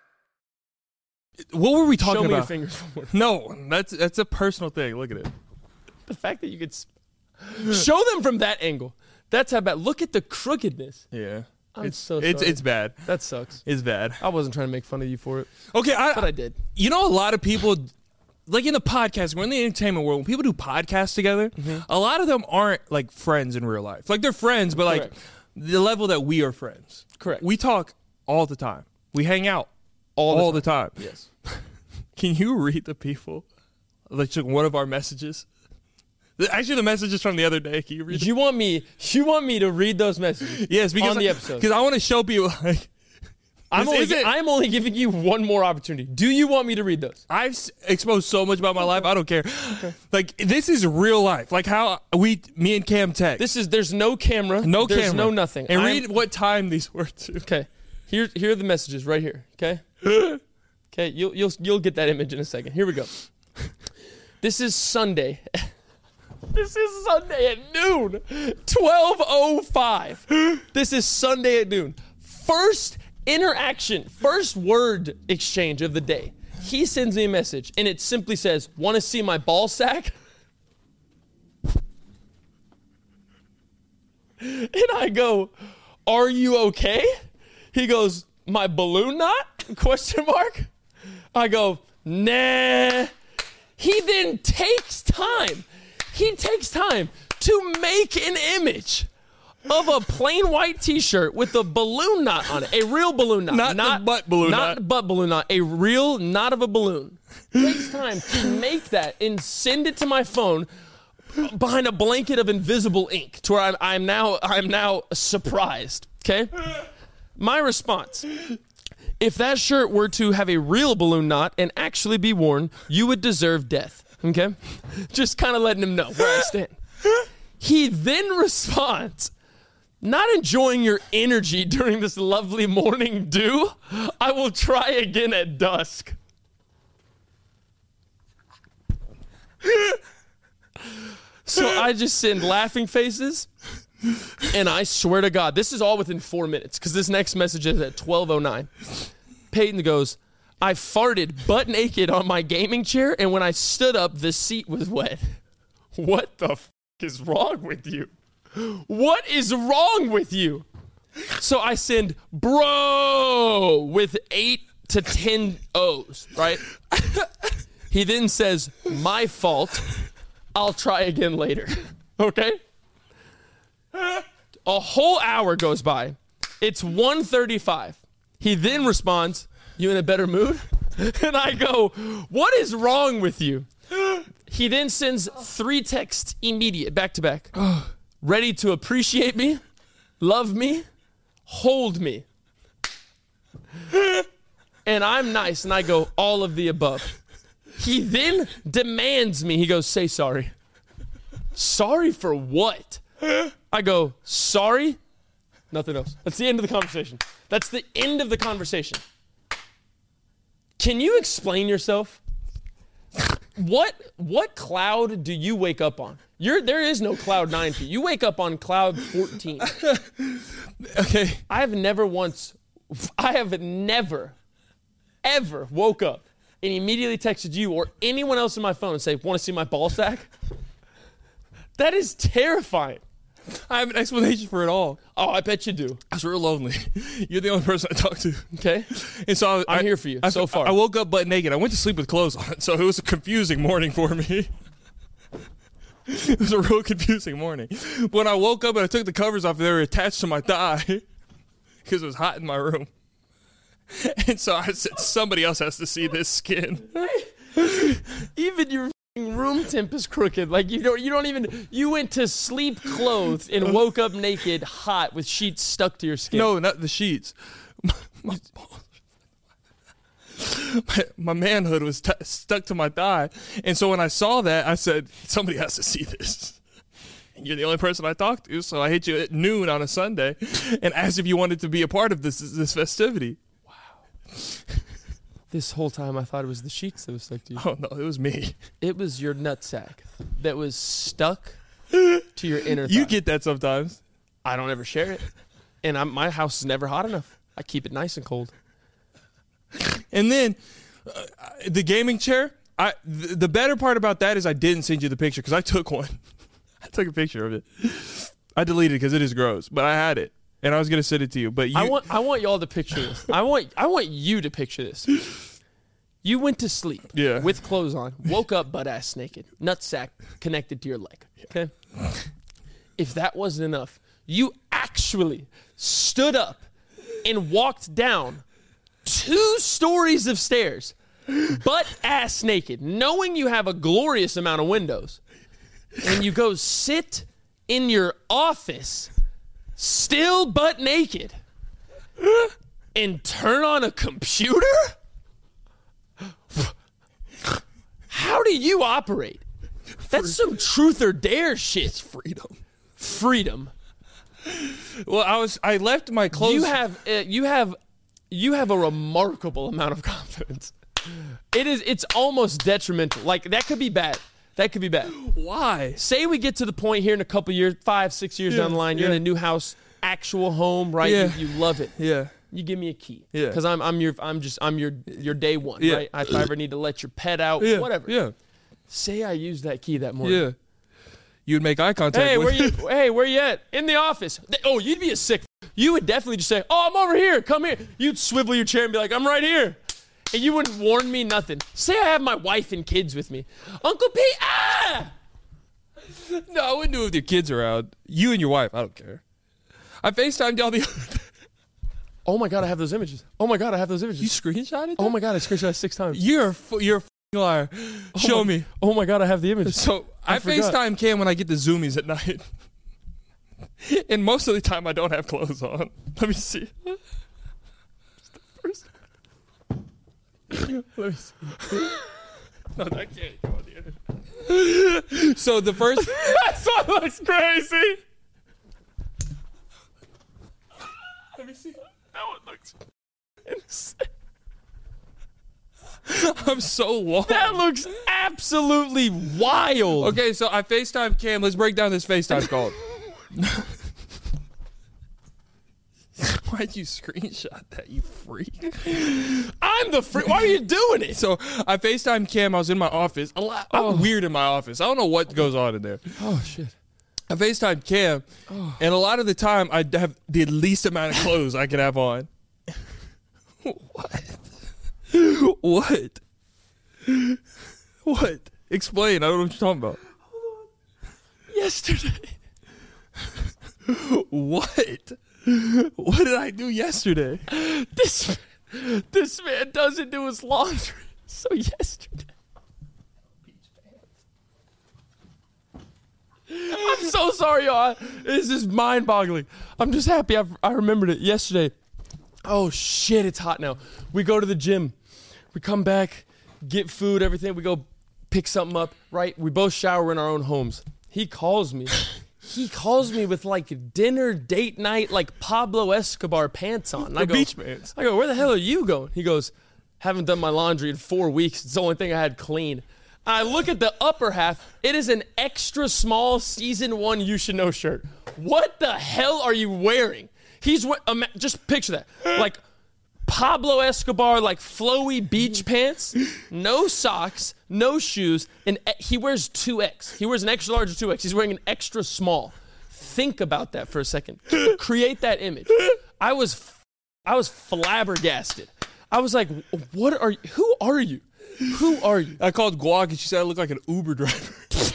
What were we talking Show me about? your fingers. No, that's that's a personal thing. Look at it. The fact that you could sp- show them from that angle. That's how bad. Look at the crookedness. Yeah. I'm it's, so it's sorry. It's bad. That sucks. It's bad. I wasn't trying to make fun of you for it. Okay, I, but I did. You know, a lot of people, like in the podcast, we're in the entertainment world, when people do podcasts together, mm-hmm. a lot of them aren't like friends in real life. Like they're friends, but like Correct. the level that we are friends. Correct. We talk all the time. We hang out all, all the time. The time. Yes. Can you read the people, like one of our messages? Actually, the messages from the other day. Can you read them? You want me? You want me to read those messages? Yes, because on the episode. Because I want to show people. Like, I'm only, it, I'm only giving you one more opportunity. Do you want me to read those? I've exposed so much about my life. I don't care. Okay. Like this is real life. Like how we, me and Cam text. This is. There's no camera. No there's camera. No nothing. And I'm, read what time these were to. Okay. Here, here are the messages right here. Okay. Okay. You'll, you'll, you'll get that image in a second. Here we go. This is Sunday. This is Sunday at noon, twelve oh five. This is Sunday at noon. First interaction, first word exchange of the day. He sends me a message, and it simply says, "Want to see my ball sack?" And I go, "Are you okay?" He goes, "My balloon knot?" Question mark. I go, "Nah." He then takes time. He takes time to make an image of a plain white T-shirt with a balloon knot on it, a real balloon knot, not, not the butt balloon not knot, not butt balloon knot, a real knot of a balloon. Takes time to make that and send it to my phone behind a blanket of invisible ink, to where I'm, I'm now I'm now surprised. Okay, my response. If that shirt were to have a real balloon knot and actually be worn, you would deserve death. Okay? Just kind of letting him know where I stand. He then responds, "Not enjoying your energy during this lovely morning dew? I will try again at dusk." So I just send laughing faces, and I swear to God, this is all within four minutes, because this next message is at twelve oh nine. Peyton goes, "I farted butt naked on my gaming chair, and when I stood up, the seat was wet." What the f*** is wrong with you? What is wrong with you? So I send bro with eight to ten O's, right? He then says, "My fault. I'll try again later." Okay? A whole hour goes by. It's one thirty-five. He then responds, "You in a better mood?" And I go, what is wrong with you? He then sends three texts immediate, back to back. Ready to appreciate me, love me, hold me. And I'm nice, and I go, all of the above. He then demands me. He goes, say sorry. Sorry for what? I go, sorry? Nothing else. That's the end of the conversation. That's the end of the conversation. Can you explain yourself? What what cloud do you wake up on? You're, there is no cloud nine for you. You wake up on cloud fourteen. Okay. I have never once, I have never, ever woke up and immediately texted you or anyone else in my phone and say, want to see my ball sack? That is terrifying. I have an explanation for it all. Oh, I bet you do. I was real lonely. You're the only person I talked to. Okay. And so I, I'm I, here for you I, so far. I woke up butt naked. I went to sleep with clothes on, so it was a confusing morning for me. It was a real confusing morning. When I woke up and I took the covers off, they were attached to my thigh because it was hot in my room. And so I said, somebody else has to see this skin. Even your room temp is crooked. Like you don't, you don't even. You went to sleep clothed and woke up naked, hot, with sheets stuck to your skin. No, not the sheets. My, my, my, my manhood was t- stuck to my thigh, and so when I saw that, I said, "Somebody has to see this." And you're the only person I talked to, so I hit you at noon on a Sunday, and asked if you wanted to be a part of this this festivity. Wow. This whole time I thought it was the sheets that was stuck to you. Oh, no, it was me. It was your nutsack that was stuck to your inner thigh. You get that sometimes. I don't ever share it. And I'm, my house is never hot enough. I keep it nice and cold. And then uh, the gaming chair, I th- the better part about that is I didn't send you the picture because I took one. I took a picture of it. I deleted it because it is gross, but I had it. And I was gonna send it to you, but you. I want I want y'all to picture this. I want I want you to picture this. You went to sleep Yeah. with clothes on, woke up butt ass naked, nutsack connected to your leg. Okay. If that wasn't enough, you actually stood up and walked down two stories of stairs, butt ass naked, knowing you have a glorious amount of windows, and you go sit in your office. Still butt naked and turn on a computer? How do you operate? That's some truth or dare shit. It's freedom. Freedom. Well, I was. I left my clothes. You have uh, you have you have a remarkable amount of confidence. It is. It's almost detrimental. Like that could be bad. That could be bad. Why? Say we get to the point here in a couple years, five, six years Yeah, down the line, you're yeah. in a new house, actual home, right? Yeah. You, you love it. Yeah. You give me a key. Yeah. Because I'm I'm your I'm just I'm your your day one, Yeah. right? If I ever need to let your pet out, Yeah. whatever. Yeah. Say I use that key that morning. Yeah. You'd make eye contact. Hey, with where you? Hey, where you at? In the office. Oh, you'd be a sick. You would definitely just say, "Oh, I'm over here. Come here." You'd swivel your chair and be like, "I'm right here," and you wouldn't warn me nothing. Say I have my wife and kids with me. Uncle Pete, ah! No, I wouldn't do it with your kids around. You and your wife. I don't care. I FaceTimed y'all the other day. Oh my god, I have those images. Oh my god, I have those images. You screenshotted? Oh my god, I screenshot six times. You're a f- you're a f***ing liar. Show oh my, me. Oh my god, I have the images. So I, I forgot. FaceTime Cam when I get the zoomies at night. And most of the time I don't have clothes on. Let me see. First. Let me see. No, that can't go on the internet. So the first. That one looks crazy. Let me see. That one looks insane. I'm so long. That looks absolutely wild. Okay, so I FaceTime Cam. Let's break down this FaceTime call. Why'd you screenshot that, you freak? I'm the freak. Why are you doing it? So I FaceTime Cam. I was in my office. A lot, I'm Oh. weird in my office. I don't know what goes on in there. Oh shit. I FaceTime Cam, and a lot of the time I have the least amount of clothes I can have on. What? What? What? Explain. I don't know what you're talking about. Yesterday. What? What did I do yesterday? This This man doesn't do his laundry. So yesterday. I'm so sorry, y'all. This is mind-boggling. I'm just happy I, I remembered it yesterday. Oh, shit, it's hot now. We go to the gym. We come back, get food, everything. We go pick something up, right? We both shower in our own homes. He calls me. He calls me with, like, dinner, date night, like Pablo Escobar pants on. And the I go, beach pants. I go, where the hell are you going? He goes, haven't done my laundry in four weeks. It's the only thing I had clean. I look at the upper half. It is an extra small season one You Should Know shirt. What the hell are you wearing? He's um, just picture that. Like Pablo Escobar, like flowy beach pants, no socks, no shoes, and he wears two X. He wears an extra large or two X. He's wearing an extra small. Think about that for a second. Create that image. I was I was flabbergasted. I was like, what are you? Who are you? Who are you? I called Guac and she said I look like an Uber driver.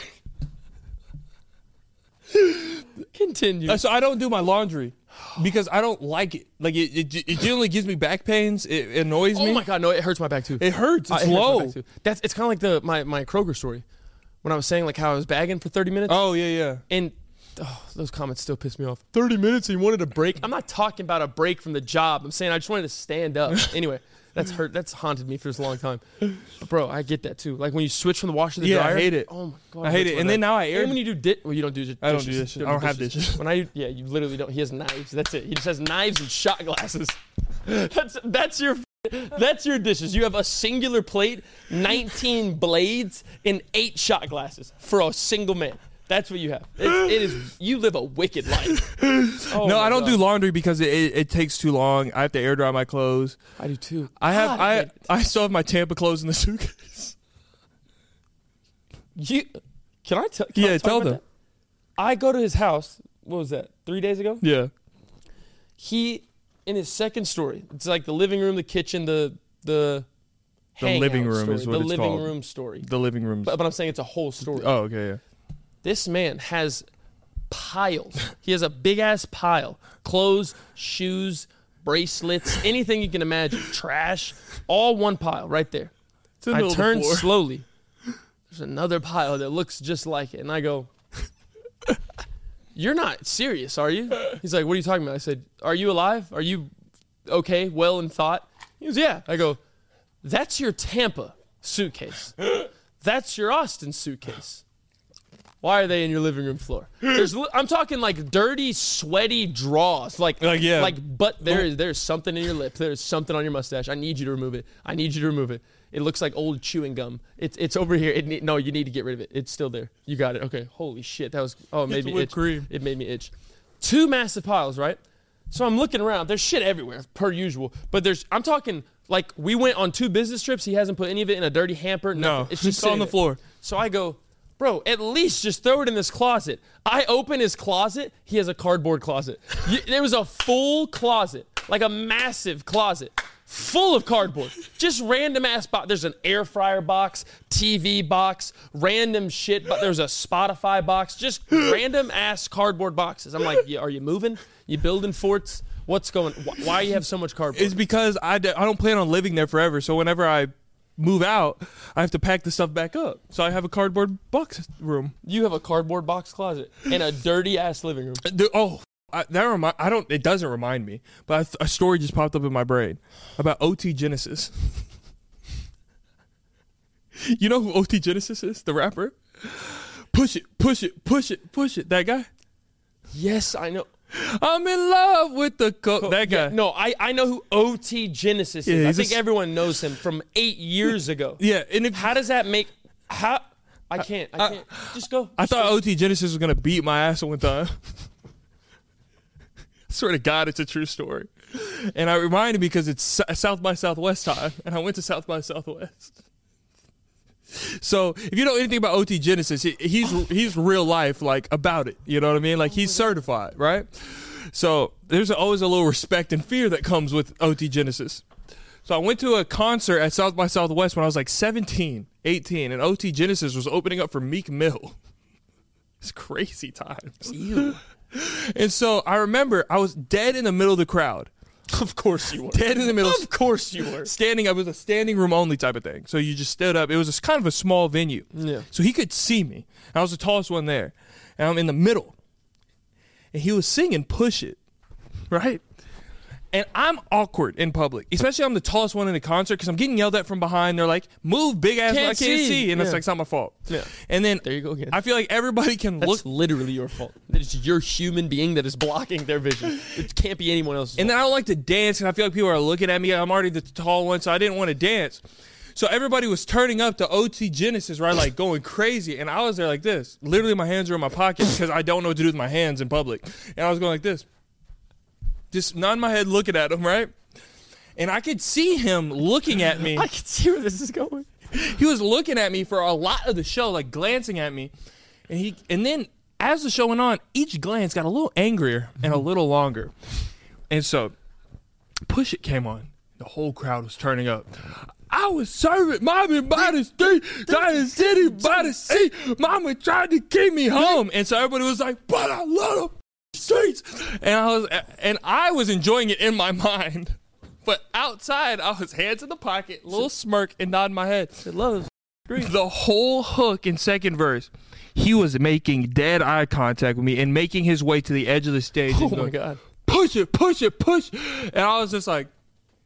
Continue. Uh, so I don't do my laundry because I don't like it. Like it, it, it generally gives me back pains. It, it annoys me. Oh my god, no! It hurts my back too. It hurts. It's Uh, it hurts my low. back too. That's it's kind of like the my my Kroger story when I was saying like how I was bagging for thirty minutes. Oh yeah, yeah. And oh, those comments still piss me off. thirty minutes and you wanted a break? I'm not talking about a break from the job. I'm saying I just wanted to stand up. Anyway, that's hurt. That's haunted me for this long time. But bro, I get that too. Like when you switch from the washer to the Yeah, I dryer. hate it. Oh my god, I hate hurts it. my And then back. now I air- And when you do di- well, you don't do dishes. I don't do dishes. I don't have dishes. When I yeah, you literally don't. He has knives. That's it. He just has knives and shot glasses. That's that's your that's your dishes. You have a singular plate, nineteen blades, and eight shot glasses for a single man. That's what you have. It, it is. You live a wicked life. Oh no, my I don't God. do laundry because it, it, it takes too long. I have to air dry my clothes. I do too. I have God, I man. I still have my Tampa clothes in the suitcase. You can I tell? Can Yeah, I talk tell about them. that? I go to his house. What was that? Three days ago. Yeah. He in his second story. It's like the living room, the kitchen, the the. The hangout living room story, is what the it's living called. room story. The living room. But, but I'm saying it's a whole story. Oh, okay, yeah. This man has piles. He has a big ass pile. Clothes, shoes, bracelets, anything you can imagine. Trash. All one pile right there. It's in the I middle of the turn floor. slowly. There's another pile that looks just like it. And I go, you're not serious, are you? He's like, what are you talking about? I said, are you alive? Are you okay, well in thought? He goes, yeah. I go, that's your Tampa suitcase. That's your Austin suitcase. Why are they in your living room floor? There's, li- I'm talking like dirty, sweaty draws. Like, Like, yeah. like, but there is there's something in your lip. There's something on your mustache. I need you to remove it. I need you to remove it. It looks like old chewing gum. It's it's over here. It need, no, you need to get rid of it. It's still there. You got it. Okay. Holy shit. That was oh, it made It's me whipped itch. cream. It made me itch. Two massive piles, right? So I'm looking around. There's shit everywhere, per usual. But there's I'm talking like we went on two business trips. He hasn't put any of it in a dirty hamper. No, Nothing. It's just it's on sitting the there. floor. So I go, bro, at least just throw it in this closet. I open his closet. He has a cardboard closet. You, there was a full closet, like a massive closet, full of cardboard. Just random ass box. There's an air fryer box, T V box, random shit. But there's a Spotify box. Just random ass cardboard boxes. I'm like, yeah, are you moving? You building forts? What's going? Wh- why do you have so much cardboard? It's because I, d- I don't plan on living there forever. So whenever I move out, I have to pack the stuff back up. So I have a cardboard box room. You have a cardboard box closet and a dirty ass living room. The- oh, I, that remind. I don't. It doesn't remind me, but I th- a story just popped up in my brain about O T Genesis. You know who O T Genesis is? The rapper. Push it, push it, push it, push it. That guy. Yes, I know. I'm in love with the co- that guy. Yeah, no, I, I know who O T Genesis is. Yeah, I he's a think s- everyone knows him from eight years ago. Yeah, and if How does that make? How? I can't. I can't. Just go. I Just thought go. O T Genesis was gonna beat my ass one time. I swear to God, it's a true story. And I reminded me because it's S- South by Southwest time, and I went to South by Southwest. So if you know anything about O T Genesis, he, he's he's real life, like about it. You know what I mean? Like he's certified, right? So there's always a little respect and fear that comes with O T Genesis. So I went to a concert at South by Southwest when I was like seventeen, eighteen, and O T Genesis was opening up for Meek Mill. It's crazy times. You. And so I remember I was dead in the middle of the crowd. Of course you were. Dead in the middle. Of course you were. Standing up. It was a standing room only type of thing. So you just stood up. It was a, kind of a small venue. Yeah. So he could see me. I was the tallest one there. And I'm in the middle. And he was singing Push It. Right? And I'm awkward in public, especially I'm the tallest one in the concert because I'm getting yelled at from behind. They're like, move, big ass, Can't I can't see. see. And Yeah. it's like, it's not my fault. Yeah. And then There you go again. I feel like everybody can That's look. literally your fault. That is your human being that is blocking their vision. It can't be anyone else's And fault. then I don't like to dance, and I feel like people are looking at me. I'm already the tall one, so I didn't want to dance. So everybody was turning up to O T Genesis, right, like going crazy. And I was there like this. Literally, my hands were in my pocket because I don't know what to do with my hands in public. And I was going like this. Just nodding my head, looking at him, right? And I could see him looking at me. I can see where this is going. He was looking at me for a lot of the show, like glancing at me. And he, and then as the show went on, each glance got a little angrier and a little longer. And so Push It came on. The whole crowd was turning up. I was serving mommy by the street, down the city by the sea. Mama tried to keep me home. And so everybody was like, but I love the streets. And I was, and I was enjoying it in my mind. But outside, I was hands in the pocket, little smirk, and nodding my head. Love The whole hook in second verse, he was making dead eye contact with me and making his way to the edge of the stage. Oh, and my going, God. Push it, push it, push. And I was just like,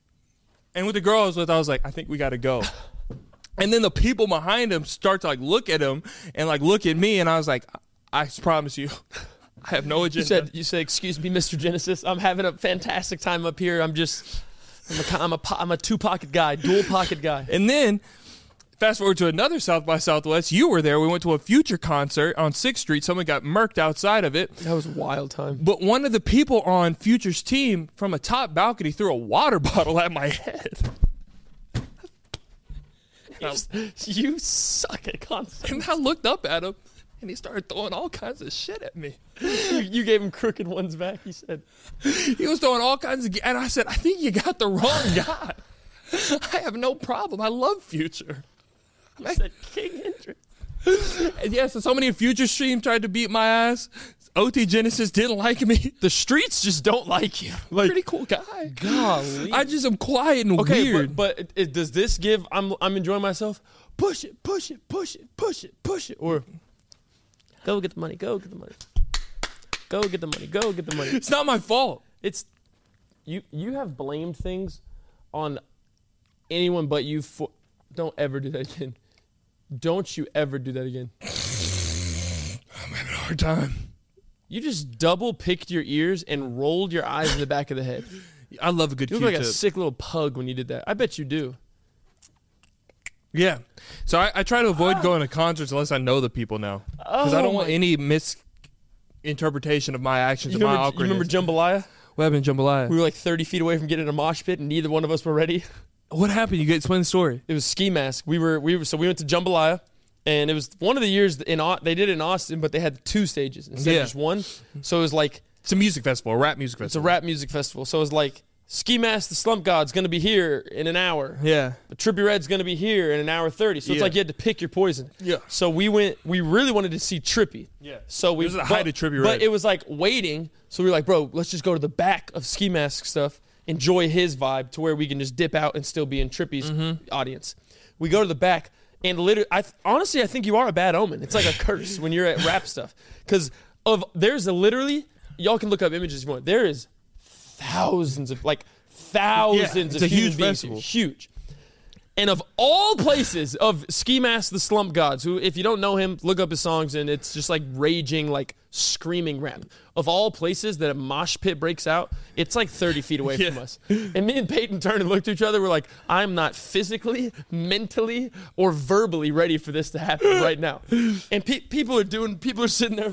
and with the girl I was with, I was like, I think we got to go. And then the people behind him start to like look at him and like look at me. And I was like, I promise you, I have no agenda. You said, you said, excuse me, Mister Genesis. I'm having a fantastic time up here. I'm just, I'm a, I'm a, I'm a two-pocket guy, dual-pocket guy. And then, fast forward to another South by Southwest. You were there. We went to a Future concert on sixth street. Someone got murked outside of it. That was a wild time. But one of the people on Future's team from a top balcony threw a water bottle at my head. You, you suck at concerts. And I looked up at him, and he started throwing all kinds of shit at me. You, you gave him crooked ones back, he said. He was throwing all kinds of... And I said, I think you got the wrong guy. I have no problem. I love Future. I said, King Hendrix. And yeah, so somebody in Future Stream tried to beat my ass. O T Genesis didn't like me. The streets just don't like you. Like, Pretty cool guy. golly. I just am quiet and okay, weird. but, but it, it, does this give, I'm, I'm enjoying myself, push it, push it, push it, push it, push it, or go get the money, go get the money. Go get the money, go get the money. It's not my fault. It's, you, you have blamed things on anyone but you for, don't ever do that again. Don't you ever do that again. I'm having a hard time. You just double picked your ears and rolled your eyes in the back of the head. I love a good You look like Q-tip. a sick little pug when you did that. I bet you do. Yeah. So I, I try to avoid going to concerts unless I know the people now. Because I Oh don't want my- any misinterpretation of my actions You and my remember, you awkwardness. remember Jambalaya? What happened in Jambalaya? We were like thirty feet away from getting in a mosh pit, and neither one of us were ready. What happened? You get explain the story. It was Ski Mask. We were we were so we went to Jambalaya, and it was one of the years in Au- they did it in Austin, but they had two stages instead Yeah. of just one. So it was like It's a music festival, a rap music it's a festival. rap music festival. So it was like Ski Mask, the Slump God's gonna be here in an hour. Yeah. But Trippie Redd's gonna be here in an hour thirty. So it's Yeah. like you had to pick your poison. Yeah. So we went. We really wanted to see Trippie. Yeah. So we This is the but- height of Trippie But Redd. it was like waiting. So we were like, bro, let's just go to the back of Ski Mask stuff, enjoy his vibe to where we can just dip out and still be in Trippie's Mm-hmm. audience. We go to the back, and literally, I th- honestly, I think you are a bad omen. It's like a curse when you're at rap stuff, because of there's a literally, y'all can look up images if you want. There is thousands of like thousands it's of a human huge beings, festival. huge. And of all places, of Ski Mask, the Slump Gods, who, if you don't know him, look up his songs, and it's just like raging, like screaming rap. Of all places that a mosh pit breaks out, it's like thirty feet away Yeah. from us. And me and Peyton turned and looked at each other. We're like, I'm not physically, mentally, or verbally ready for this to happen right now. And pe- people are doing, people are sitting there.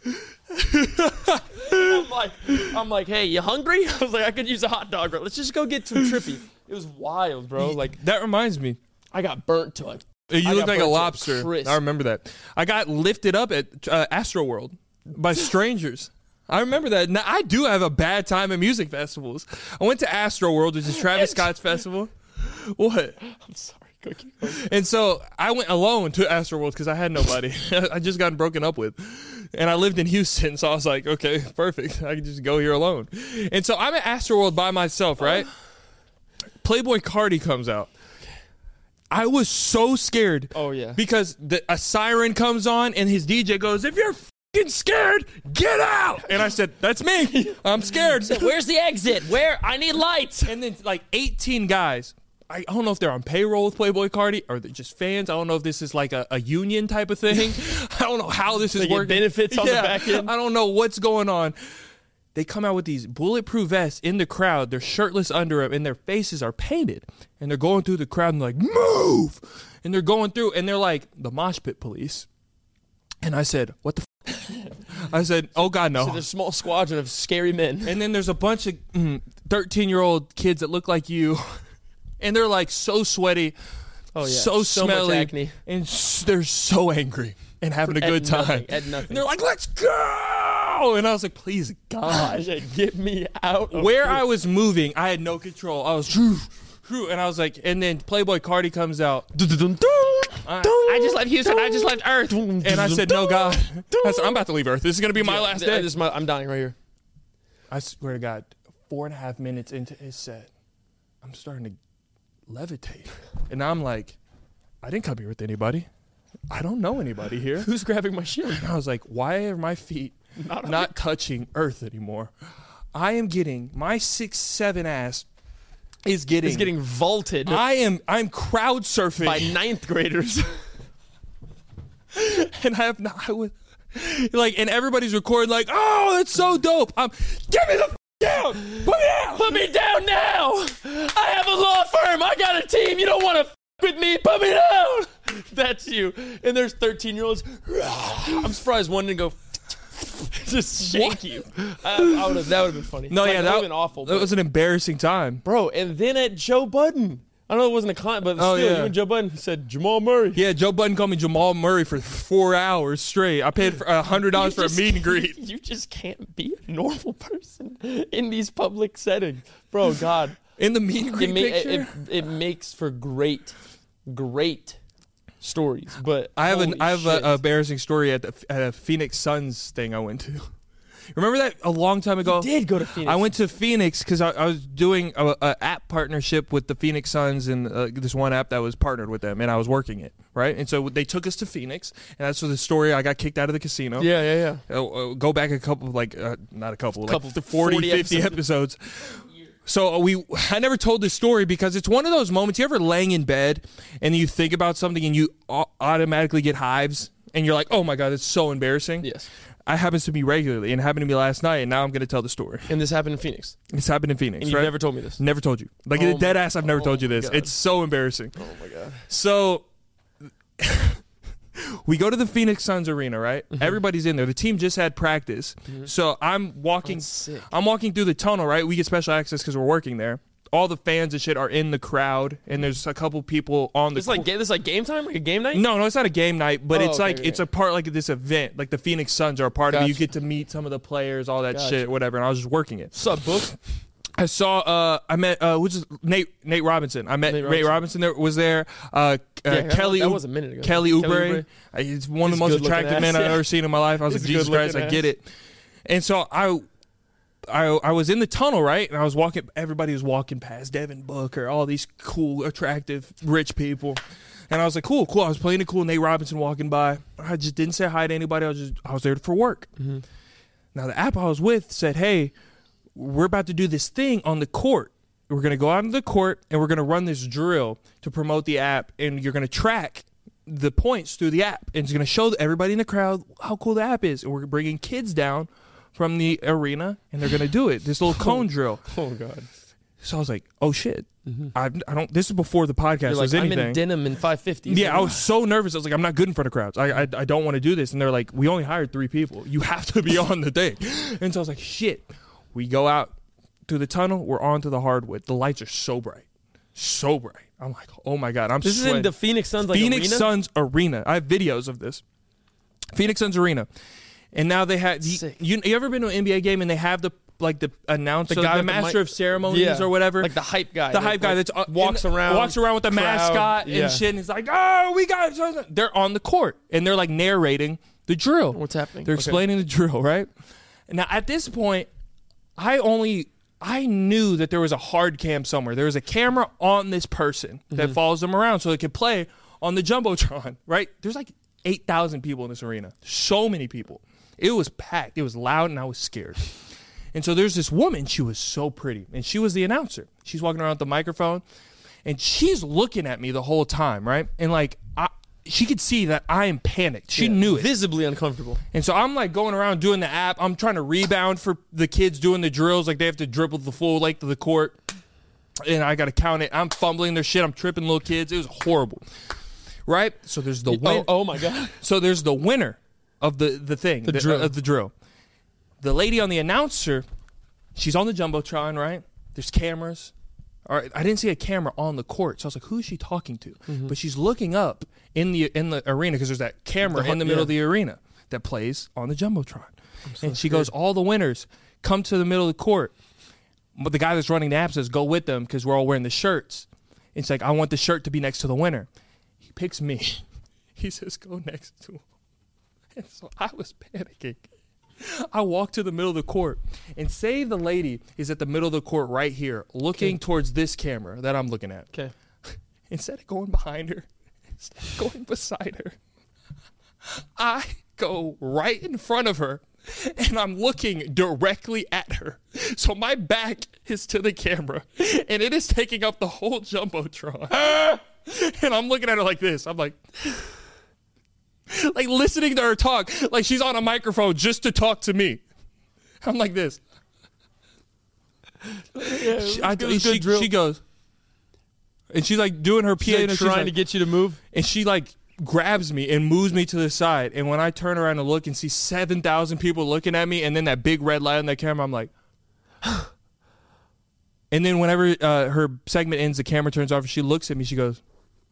I'm like, I'm like, hey, you hungry? I was like, I could use a hot dog. Bro. Let's just go get some Trippie. It was wild, bro. Like, That reminds me. I got burnt to it. You I look got like a burnt to lobster. crisp. I remember that. I got lifted up at uh, Astro World by strangers. I remember that. Now, I do have a bad time at music festivals. I went to Astro World, which is Travis Scott's festival. What? I'm sorry, Cookie. Oh, And so I went alone to Astro World because I had nobody. I just gotten broken up with. And I lived in Houston, so I was like, okay, perfect. I can just go here alone. And so I'm at Astroworld by myself, right? Playboy Cardi comes out. I was so scared. Oh, yeah. Because the, a siren comes on and his D J goes, if you're fucking scared, get out. And I said, that's me. I'm scared. So where's the exit? Where? I need lights. And then like eighteen guys. I don't know if they're on payroll with Playboy Cardi or they're just fans. I don't know if this is like a, a union type of thing. I don't know how this is They get working. benefits on the back end. I don't know what's going on. They come out with these bulletproof vests in the crowd. They're shirtless under them, and their faces are painted. And they're going through the crowd and like, move! And they're going through, and they're like, the mosh pit police. And I said, what the f-? I said, oh, God, no. So there's a small squadron of scary men. And then there's a bunch of thirteen-year-old kids that look like you. And they're like so sweaty, oh, yeah. so, so smelly, much acne. and s- they're so angry and having For, a good at time. Nothing, at nothing. And they're like, let's go! And I was like, please, God. Get me out of Where here. I was moving, I had no control. I was, shoo, shoo, and I was like, and then Playboy Cardi comes out. I, I just left Houston. I just left Earth. And I said, no, God. I said, I'm about to leave Earth. This is going to be my Yeah, last th- day. this is my, I'm dying right here. I swear to God, four and a half minutes into his set, I'm starting to levitate. And I'm like, I didn't come here with anybody. I don't know anybody here. Who's grabbing my shit? And I was like, why are my feet not, not touching earth anymore? I am getting, my six seven ass is getting. He's getting vaulted I am, I'm crowd surfing. by ninth graders. And I have not, I was, like, and everybody's recording like, oh, that's so dope. I'm, get me the f- down. Put me down. Put me down now. I have a law firm. I got a team. You don't want to f- with me. Put me down. That's you. And there's thirteen-year-olds. I'm surprised one didn't go just shake What? you. I, I would've, that would have been funny. No, Like, yeah, that that, would have been awful. That but- was an embarrassing time. Bro, and then at Joe Budden. I know it wasn't a con, but Oh, still, yeah. you and Joe Budden said Jamal Murray. Yeah, Joe Budden called me Jamal Murray for four hours straight. I paid for one hundred dollars for a just- meet and greet. You just can't be a normal person in these public settings. Bro, God. In the meet and It, greet ma- picture? it, it, it makes for great, great stories. But I have an holy I have shit. a, a embarrassing story at the at a Phoenix Suns thing I went to. Remember that a long time ago? You did go to Phoenix. I went to Phoenix because I, I was doing a, a app partnership with the Phoenix Suns and uh, this one app that was partnered with them, and I was working it, right? And so they took us to Phoenix, and that's the story. I got kicked out of the casino. Yeah, yeah, yeah. Uh, uh, go back a couple, like uh, not a couple, Couple, like forty, forty fifty episodes. So we, I never told this story because it's one of those moments. You ever laying in bed and you think about something and you au- automatically get hives, and you're like, "Oh my god, it's so embarrassing." Yes. It happens to me regularly, and it happened to me last night, and now I'm going to tell the story. And this happened in Phoenix. It's happened in Phoenix, And you've right? never told me this. Never told you. Like, Oh in dead my- ass, I've never oh told you my this. God. It's so embarrassing. Oh, my God. So we go to the Phoenix Suns arena, right? Mm-hmm. Everybody's in there. The team just had practice. So I'm walking That's sick. I'm walking through the tunnel, right? We get special access because we're working there. All the fans and shit are in the crowd, and there's a couple people on the It's like, court. ga- this like game time? Like a game night? No, no, it's not a game night, but Oh, it's okay, like okay. it's a part like this event. Like the Phoenix Suns are a part of it. You Gotcha. get to meet some of the players, all that Gotcha. shit, whatever. And I was just working it. What's up, book? I saw. Uh, I met. Uh, which is Nate Nate Robinson. I met Nate Nate Robinson. Robinson. There was there. Uh, uh, Yeah, Kelly. that Ou- was a minute ago. Kelly Kelly Oubre. Oubre. Uh, He's one of He's the most good-looking attractive ass, men I've yeah. ever seen in my life. I was He's like, Jesus Christ, good-looking I get ass. it. And so I. I, I was in the tunnel, right? And I was walking, everybody was walking past Devin Booker, all these cool, attractive, rich people. And I was like, cool, cool. I was playing it cool. Nate Robinson walking by. I just didn't say hi to anybody. I was just, I was there for work. Mm-hmm. Now, the app I was with said, hey, we're about to do this thing on the court. We're going to go out into the court and we're going to run this drill to promote the app. And you're going to track the points through the app. And it's going to show everybody in the crowd how cool the app is. And we're bringing kids down from the arena, and they're gonna do it. This little cone drill. Oh, God. So I was like, "Oh shit!" I've, I don't. This is before the podcast You're like, was I'm anything. in denim in five fifties. Yeah, I was so nervous. I was like, "I'm not good in front of crowds. I, I, I don't want to do this." And they're like, "We only hired three people. You have to be on the thing." And so I was like, "Shit." We go out through the tunnel. We're onto the hardwood. The lights are so bright, so bright. I'm like, "Oh my god!" I'm This is sweating. in the Phoenix Suns like Phoenix arena? Suns arena. I have videos of this. Phoenix Suns arena. And now they have you, Sick. you, you ever been to an N B A game and they have the like the announcer, The the, guy with the master mic- of ceremonies Yeah. or whatever. Like the hype guy. The that, hype guy like, that's uh, walks in- around. walks around with the crowd. mascot Yeah. and shit. And he's like, oh, we got something. They're on the court and they're like narrating the drill. What's happening? They're Okay. explaining the drill, right? Now at this point, I only I knew that there was a hard cam somewhere. There was a camera on this person that Mm-hmm. follows them around so they could play on the Jumbotron, right? There's like eight thousand people in this arena. So many people. It was packed. It was loud and I was scared. And so there's this woman. She was so pretty. And she was the announcer. She's walking around with the microphone. And she's looking at me the whole time, right? And like, I, she could see that I am panicked. She Yeah. knew it. Visibly uncomfortable. And so I'm like going around doing the app. I'm trying to rebound for the kids doing the drills. Like they have to dribble the full length of the court. And I got to count it. I'm fumbling their shit. I'm tripping little kids. It was horrible. Right? So there's the win- Oh, oh my God. So there's the winner of the, the thing. The, drill. Of the drill. The lady on the announcer, she's on the Jumbotron, right? There's cameras. All right, I didn't see a camera on the court, so I was like, "Who is she talking to?" Mm-hmm. But she's looking up in the in the arena because there's that camera The- in the middle yeah. of the arena that plays on the Jumbotron, and she goes, "All the winners come to the middle of the court." But the guy that's running the app says, "Go with them," because we're all wearing the shirts. It's like, "I want the shirt to be next to the winner." He picks me. He says, "Go next to him." And so I was panicking. I walk to the middle of the court and say the lady is at the middle of the court right here looking Okay. towards this camera that I'm looking at. Okay. Instead of going behind her, instead of going beside her, I go right in front of her and I'm looking directly at her. So my back is to the camera and it is taking up the whole Jumbotron. And I'm looking at her like this. I'm like... like listening to her talk, like she's on a microphone just to talk to me. I'm like this. Yeah, She, I, it was she, good drill. she goes, and she's like doing her P A, She's like and trying she's like, to get you to move. and she like grabs me and moves me to the side. And when I turn around and look and see seven thousand people looking at me, and then that big red light on that camera, I'm like. And then whenever uh, her segment ends, the camera turns off, and she looks at me. She goes,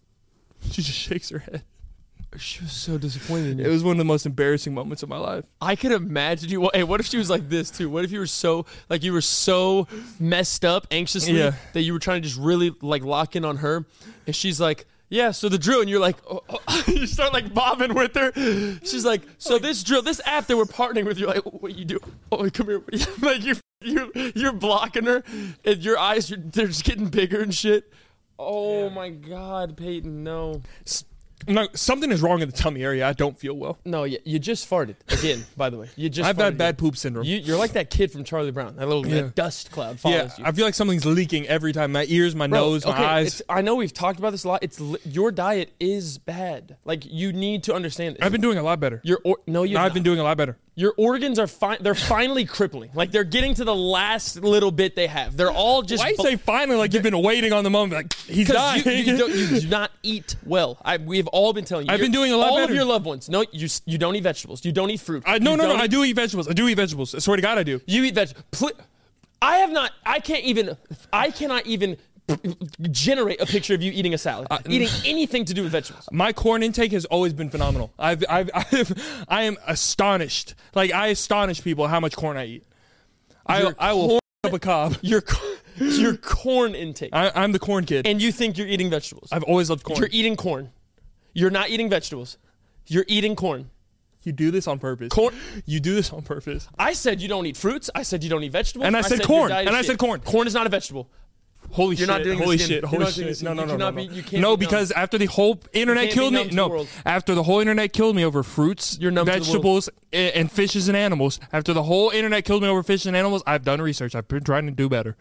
she just shakes her head. She was so disappointed in you. It was one of the most embarrassing moments of my life. I could imagine you. Hey, what if she was like this too? What if you were so like you were so messed up, anxiously Yeah. that you were trying to just really like lock in on her, and she's like, "Yeah, so the drill," and you're like, oh, oh. You start like bobbing with her. She's like, "So this drill, this app that we're partnering with," you're like, "What you do? Oh, come here!" Like you, you, you're blocking her, and your eyes, you're, they're just getting bigger and shit. Oh my God, Peyton, no. No, something is wrong in the tummy area. I don't feel well. No, you, you just farted again. By the way, you just. I've farted had bad again. poop syndrome. You, you're like that kid from Charlie Brown. That little Yeah. that dust cloud follows yeah, you. I feel like something's leaking every time. My ears, my Bro, nose, my okay, eyes. it's- I know we've talked about this a lot. It's li- your diet is bad. Like you need to understand this. I've been doing a lot better. Your or- no, you. No, I've been doing a lot better. Your organs are fine. They're finally crippling. Like they're getting to the last little bit they have. They're all just. Why you say finally like you've been waiting on the moment? Like he's dying. You, you, don't, you do not eat well. I, we've all been telling you. I've You're- been doing a lot all better. of your loved ones. No, you you don't eat vegetables. You don't eat fruit. I, no, You no, no. don't I eat- do eat vegetables. I do eat vegetables. I swear to God, I do. You eat vegetables. Pl- I have not. I can't even. I cannot even generate a picture of you eating a salad, Uh, eating anything to do with vegetables. My corn intake has always been phenomenal. I've, I've, I've, I am astonished. Like I astonish people how much corn I eat. I, Your I will corn- f- up a cob. Your co- your corn intake, I, I'm the corn kid. and you think you're eating vegetables. I've always loved corn. You're eating corn. You're not eating vegetables. You're eating corn. You do this on purpose. Corn. You do this on purpose. I said you don't eat fruits. I said you don't eat vegetables. And I said your corn. diet is And I shit. said corn. Corn is not a vegetable. Holy You're shit! not doing this holy again. shit! You're Holy not doing shit! this No, again. no, You no, no, cannot no. be- you can't no, be because after the whole internet can't be killed numb me. to No, the world. after the whole internet killed me over fruits, You're numb to the world. vegetables, and, and fishes and animals. After the whole internet killed me over fishes and animals, I've done research. I've been trying to do better.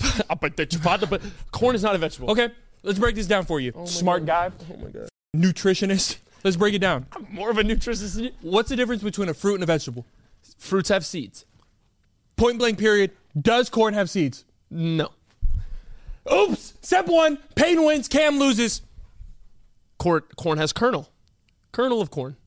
But corn is not a vegetable. Okay, let's break this down for you, smart guy, Oh my god. nutritionist. Let's break it down. I'm more of a nutritionist than you. What's the difference between a fruit and a vegetable? Fruits have seeds. Point blank. Period. Does corn have seeds? No. Oops. Step one. Payne wins. Cam loses. Corn, corn has kernel. Kernel of corn.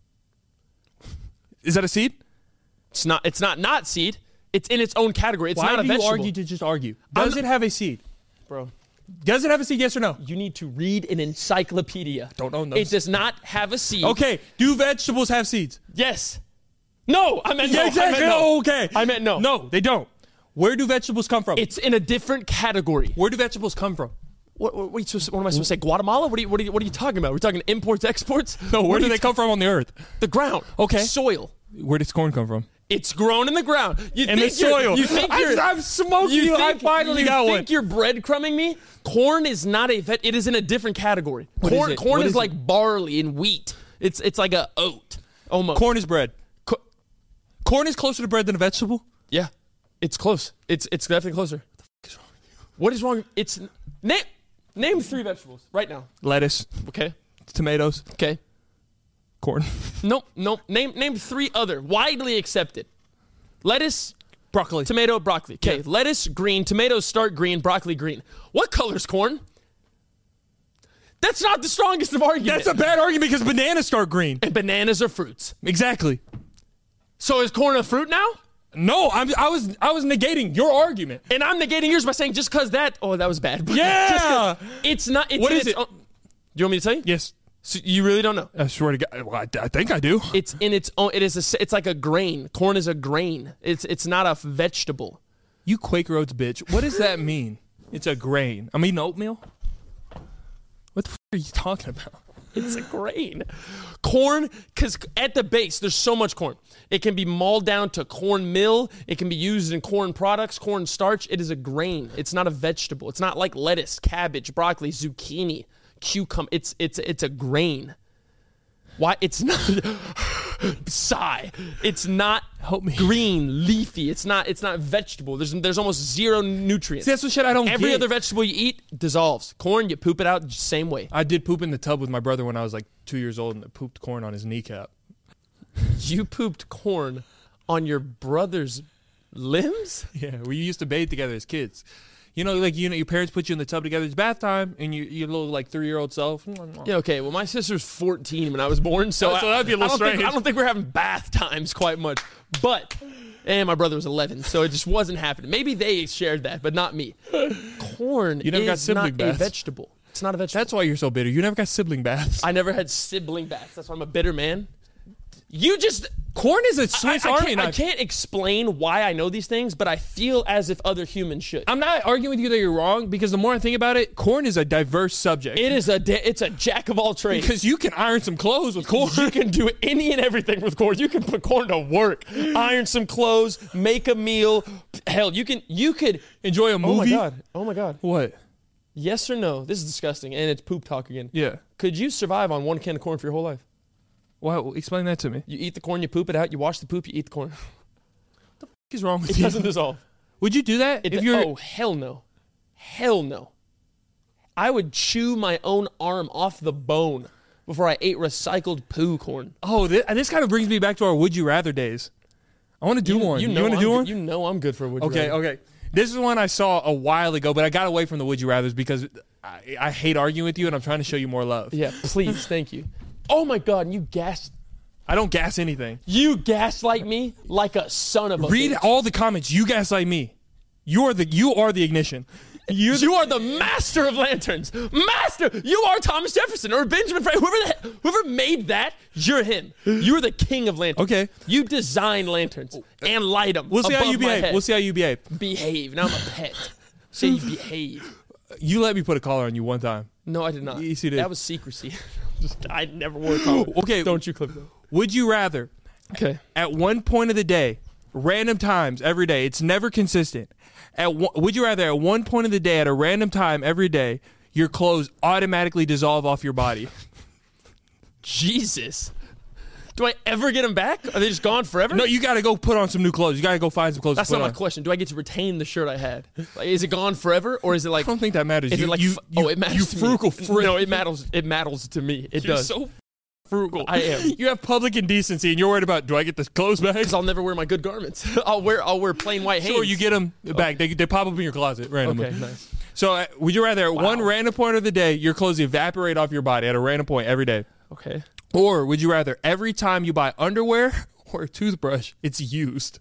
Is that a seed? It's not. It's not not seed. It's in its own category. It's Why not a do you vegetable. argue to just argue? Does I'm- it have a seed? Bro, Does it have a seed? Yes or no? you need to read an encyclopedia. Don't own those. It does not have a seed. Okay. Do vegetables have seeds? Yes. No. I meant no. Yeah, exactly. I meant no. Okay. I meant no. No, they don't. Where do vegetables come from? It's in a different category. Where do vegetables come from? What, what, what, what am I supposed to say? Guatemala? What are you, what are you, what are you talking about? We're talking imports, exports? No, where What do are they you come from on the earth? The ground. Okay. Soil. Where does corn come from? It's grown in the ground. You In think the soil. You're, you think I've- you're, I've smoked you. I finally you got think one. you're breadcrumbing me? Corn is not a vet. It is in a different category. What is corn it? corn What is, is like it? barley and wheat. It's it's like a oat almost. Corn is bread. Co- Corn is closer to bread than a vegetable? yeah, it's close. It's it's definitely closer. What is wrong? It's name name three vegetables right now. Lettuce, Okay. tomatoes, Okay. corn, Nope. Nope. Name name three other widely accepted. Lettuce, broccoli. tomato, broccoli. Okay. Yeah. Lettuce, green. Tomatoes start green. Broccoli, green. What color's corn? That's not the strongest of arguments. That's a bad argument because bananas start green. And bananas are fruits. Exactly. So is corn a fruit now? No, I'm, I was I was negating your argument. And I'm negating yours by saying just because that. Oh, that was bad. Yeah. Just 'cause it's not. It's What in is its it? own- you want me to tell you? Yes, So you really don't know. I swear to God. Well, I, I think I do. It's in its own. It is a. It's like a grain. Corn is a grain. It's it's not a vegetable. You Quaker Oats bitch. What does that mean? It's a grain. I'm eating oatmeal? What the f- are you talking about? It's a grain. Corn, because at the base, there's so much corn. It can be mauled down to corn meal. It can be used in corn products, corn starch. It is a grain. It's not a vegetable. It's not like lettuce, cabbage, broccoli, zucchini, cucumber. It's it's it's a grain. Why? It's not. Sigh. It's not Help me. green, leafy. It's not. It's not vegetable. There's there's almost zero nutrients. See, that's what shit I don't Every get. other vegetable you eat dissolves. Corn, you poop it out same way. I did poop in the tub with my brother when I was like two years old and I pooped corn on his kneecap. You pooped corn on your brother's limbs? Yeah, we used to bathe together as kids. You know, like you know, your parents put you in the tub together. It's bath time, and you your little like three year old self. Yeah, okay. Well, my sister's fourteen when I was born, so, Oh, so I- that'd be a little I don't think- strange. I don't think we're having bath times quite much. But, and my brother was eleven, so it just wasn't happening. Maybe they shared that, but not me. Corn You never got is sibling not a baths. vegetable. It's not a vegetable. That's why you're so bitter. You never got sibling baths. I never had sibling baths. That's why I'm a bitter man. You just Corn is a I, Swiss I Army can't, I knife. can't explain why I know these things, but I feel as if other humans should. I'm not arguing with you that you're wrong because the more I think about it, corn is a diverse subject. It is a da- it's a jack of all trades. Because you can iron some clothes with corn. You can do any and everything with corn. You can put corn to work, iron some clothes, make a meal. Hell, you can you could Enjoy a movie. Oh my god! Oh my god! What? Yes or no? This is disgusting, and it's poop talk again. Yeah. Could you survive on one can of corn for your whole life? Wow, explain that to me. You eat the corn, you poop it out. You wash the poop, you eat the corn. What is wrong with It you? doesn't dissolve. Would you do that It if do- you're? oh hell no, hell no. I would chew my own arm off the bone before I ate recycled poo corn. Oh, this, this kind of brings me back to our would you rather days. I want to do you, one. You You, know want to I'm do good- one? You know I'm good for a would you Okay, rather. okay. This is one I saw a while ago, but I got away from the would you rather's because I, I hate arguing with you, and I'm trying to show you more love. Yeah, please, thank you. Oh my god, you gas I don't gas anything. You gaslight me like a son of a Read bitch. all the comments. You gaslight me. You are the you are the ignition. You, you are the master of lanterns. Master! You are Thomas Jefferson or Benjamin Franklin. Whoever, the, whoever made that, you're him. You're the king of lanterns. Okay. You design lanterns and light them. We'll see how above you my behave. head. We'll see how you behave. Behave. Now I'm a pet. Say you behave. You let me put a collar on you one time. No, I did not. Yes, you did. That was secrecy. Just, I never wore a collar. Okay. Don't you clip though. Would you rather Okay. at one point of the day, random times every day, it's never consistent. At one, would you rather at one point of the day, at a random time every day, your clothes automatically dissolve off your body? Jesus. Do I ever get them back? Are they just gone forever? No, you got to go put on some new clothes. You got to go find some clothes That's to put not my on. question. Do I get to retain the shirt I had? Like, is it gone forever, or is it like? I don't think that matters. Is you, it like? you, f- you, oh, it matters. You to frugal me. frick. No, it matters. It matters to me. It You're does. so frugal. I am. You have public indecency, and you're worried about, do I get the clothes back? Because I'll never wear my good garments. I'll wear. I'll wear plain white Hanes. Sure, you get them back. They, they pop up in your closet randomly. Okay, nice. So uh, would you rather at Wow. one random point of the day, your clothes evaporate off your body at a random point every day? Okay. Or would you rather every time you buy underwear or a toothbrush, it's used?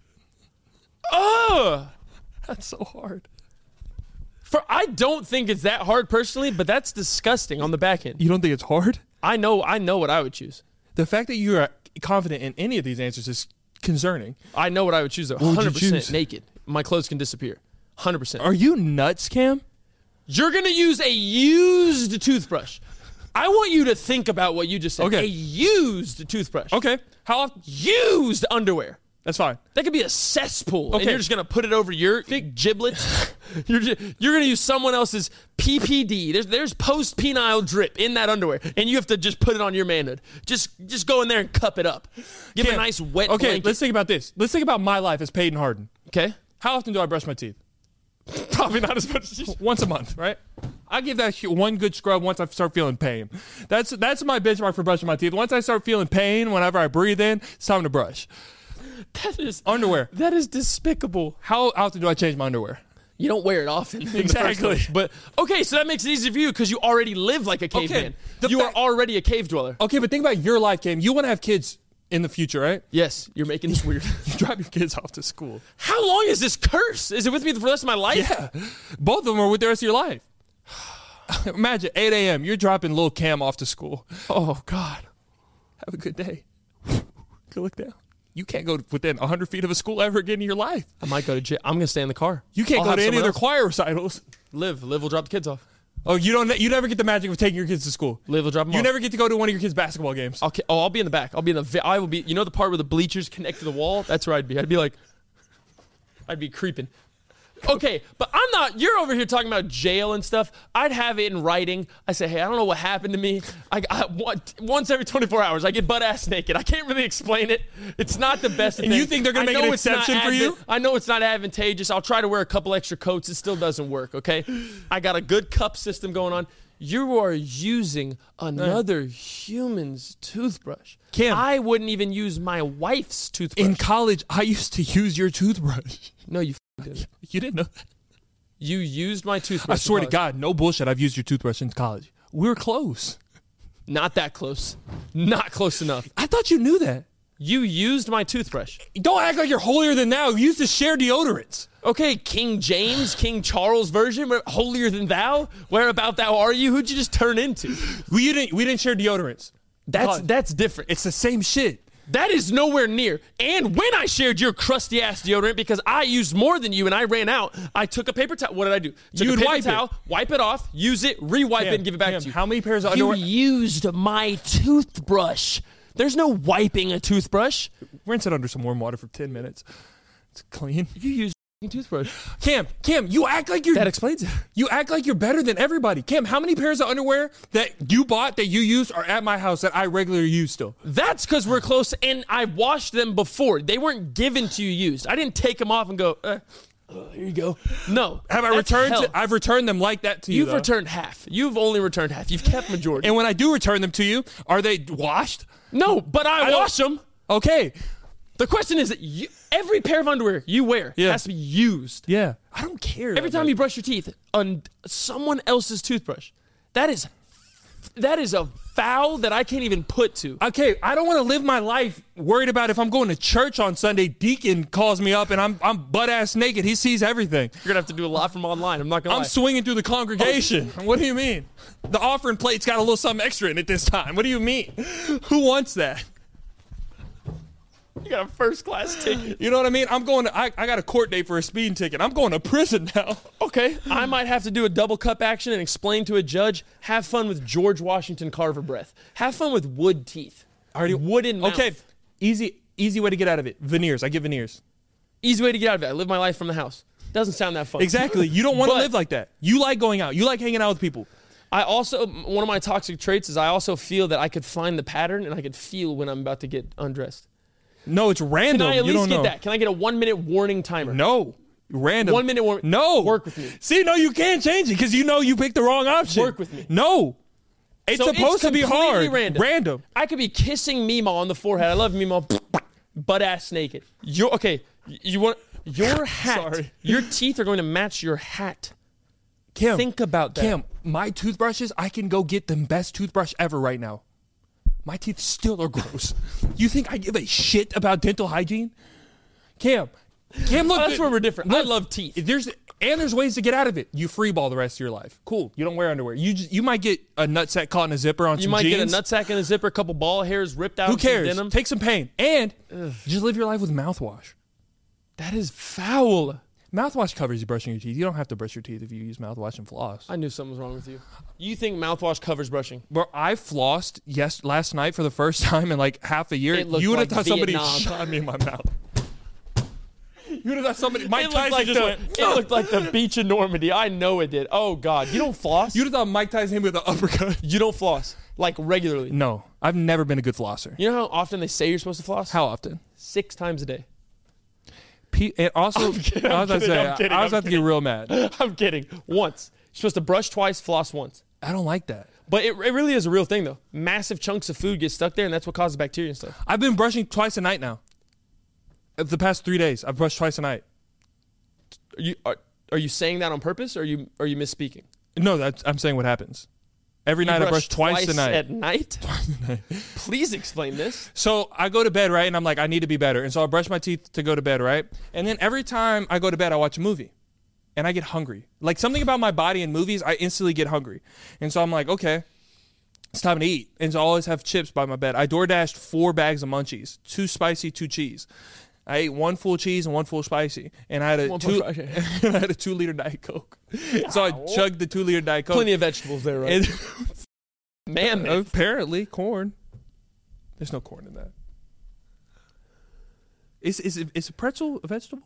Oh, That's so hard. for I don't think it's that hard personally, but that's disgusting on the back end. You don't think it's hard? I know. I know what I would choose. The fact that you are confident in any of these answers is concerning. I know what I would choose. though. would you one hundred percent choose? naked. my clothes can disappear. one hundred percent. Are you nuts, Cam? You're going to use a used toothbrush. I want you to think about what you just said. Okay. A used toothbrush. Okay. How often? Used underwear. That's fine. That could be a cesspool, Okay. and you're just going to put it over your giblets. you're just, you're going to use someone else's P P D. There's there's post-penile drip in that underwear, and you have to just put it on your manhood. Just just go in there and cup it up. Give it a Cam, nice wet Okay, blanket. let's think about this. Let's think about my life as Peyton Harden. Okay? How often do I brush my teeth? Probably not as much as you. Once a month, right? I give that shit one good scrub once I start feeling pain. That's that's my benchmark for brushing my teeth. Once I start feeling pain, whenever I breathe in, it's time to brush. That is Underwear. That is despicable. How often do I change my underwear? You don't wear it often. in the first Exactly. place. But okay, so that makes it easy for you because you already live like a caveman. the You fact- are already a cave dweller. Okay, but think about your life, Cam. You want to have kids in the future, right? Yes, you're making this weird. You drop your kids off to school. How long is this curse? Is it with me for the rest of my life? Yeah. Both of them are with the rest of your life. Imagine eight a.m. You're dropping little Cam off to school. Oh, God. Have a good day. Go look down. You can't go within one hundred feet of a school ever again in your life. I might go to jail. I'm going to stay in the car. You can't I'll go have to any of someone their else. choir recitals. Liv. Liv will drop the kids off. Oh, you don't. You never get the magic of taking your kids to school. Liv will drop them You off. never get to go to one of your kids' basketball games. Okay. Oh, I'll be in the back. I'll be in the. Vi- I will be. You know the part where the bleachers connect to the wall? That's where I'd be. I'd be like. I'd be creeping. Okay, but I'm not. You're over here talking about jail and stuff. I'd have it in writing. I say, hey, I don't know what happened to me. I, I what, once every twenty-four hours, I get butt ass naked. I can't really explain it. It's not the best. And thing. you think they're gonna I make an know it's not exception for you? advan- I know it's not advantageous. I'll try to wear a couple extra coats. It still doesn't work. Okay, I got a good cup system going on. You are using another human's toothbrush. Cam. I wouldn't even use my wife's toothbrush. In college, I used to use your toothbrush. no, you f- didn't. You didn't know that? You used my toothbrush. I swear to in college. God, no bullshit. I've used your toothbrush in college. We were close. Not that close. Not close enough. I thought you knew that. You used my toothbrush. Don't act like you're holier than thou. You used to share deodorants. Okay, King James, King Charles version, where- holier than thou. Where about thou are you? Who'd you just turn into? We didn't. We didn't share deodorants. That's College. that's different. It's the same shit. That is nowhere near. And when I shared your crusty ass deodorant because I used more than you and I ran out, I took a paper towel. What did I do? Took You'd a paper wipe it. towel, wipe it off, use it, re-wipe Cam, it, and give it back Cam, to you. how many pairs of You underwear- used my toothbrush. There's no wiping a toothbrush. Rinse it under some warm water for ten minutes. It's clean. You used a toothbrush. Cam, Cam, you act like you're. That explains it. You act like you're better than everybody. Cam, how many pairs of underwear that you bought that you used are at my house that I regularly use still? That's because we're close, and I washed them before. They weren't given to you used. I didn't take them off and go, uh, oh, here you go. No. Have I That's returned? hell. To, I've returned them like that to you. You've though. returned half. You've only returned half. You've kept majority. And when I do return them to you, are they washed? no, but I, I don't- wash them. Okay. The question is that you, every pair of underwear you wear Yeah. has to be used. Yeah. I don't care. Every time you brush your teeth on someone else's toothbrush. That is that is a foul that I can't even put to. Okay, I don't want to live my life worried about if I'm going to church on Sunday. Deacon calls me up and I'm I'm butt ass naked. He sees everything. You're gonna have to do a lot from online. I'm not gonna I'm lie. swinging through the congregation. What do you mean? The offering plate's got a little something extra in it this time. What do you mean? Who wants that? You got a first class ticket. You know what I mean? I'm going to, I, I got a court date for a speeding ticket. I'm going to prison now. Okay, I might have to do a double cup action and explain to a judge. Have fun with George Washington Carver breath. Have fun with wood teeth. Already Wooden mouth. Okay, easy easy way to get out of it. Veneers. I get veneers. Easy way to get out of it. I live my life from the house. Doesn't sound that fun. Exactly. You don't want to But- live like that. You like going out. You like hanging out with people. I also, one of my toxic traits is I also feel that I could find the pattern and I could feel when I'm about to get undressed. No, it's Can random. I at you least don't get know. that? Can I get a one minute warning timer? No. Random. One minute warning. No. Work with me. See, no, you can't change it because you know you picked the wrong option. Work with me. No. It's So supposed to be completely hard. Random. Random. I could be kissing Mima on the forehead. I love Mima. Butt ass naked. You're okay. You want your hat? Sorry. Your teeth are going to match your hat. Cam, Think about that. Cam, my toothbrushes, I can go get the best toothbrush ever right now. My teeth still are gross. You think I give a shit about dental hygiene? Cam, Cam, look. That's where we're different. I love teeth. There's and there's ways to get out of it. You free ball the rest of your life. Cool. You don't wear underwear. You just, you might get a nutsack caught in a zipper on You some might jeans. get a nutsack in a zipper, a couple ball hairs ripped out. Who of some cares? Denim. Take some pain and just live your life with mouthwash. That is foul. Mouthwash covers you brushing your teeth. You don't have to brush your teeth if you use mouthwash and floss. I knew something was wrong with you. You think mouthwash covers brushing? Bro, I flossed yes last night for the first time in like half a year. It looked You would have like thought somebody Vietnam. shot me in my mouth. You would have thought somebody. Mike It looked, Tyson like just the, went. it looked like the beach in Normandy. I know it did. Oh, God. You don't floss? You'd have thought Mike Tyson hit me with an uppercut. You don't floss, like, regularly. No, I've never been a good flosser. You know how often they say you're supposed to floss? How often? Six times a day. P- and also, kidding, I was about to I'm say, kidding, I'm kidding, I was I'm about to get real mad. I'm kidding. Once. You're supposed to brush twice, floss once. I don't like that. But it, it really is a real thing, though. Massive chunks of food get stuck there, and that's what causes bacteria and stuff. I've been brushing twice a night now. Of the past three days, I've brushed twice a night. Are you are, are you saying that on purpose, or are you are you misspeaking? No, that's, I'm saying what happens. Every You night I brush twice, a night. At night? Please explain this. So I go to bed, right? And I'm like, I need to be better. And so I brush my teeth to go to bed, right? And then every time I go to bed, I watch a movie. And I get hungry. Like something about my body in movies, I instantly get hungry. And so I'm like, okay, it's time to eat. And so I always have chips by my bed. I DoorDashed four bags of munchies, two spicy, two cheese. I ate one full cheese and one full spicy. And I had a, One two, full- okay. and I had a two liter Diet Coke. So I chugged the two liter Diet Coke. Plenty of vegetables there, right? And Man, man. apparently, corn. There's no corn in that. Is is it, is a pretzel a vegetable?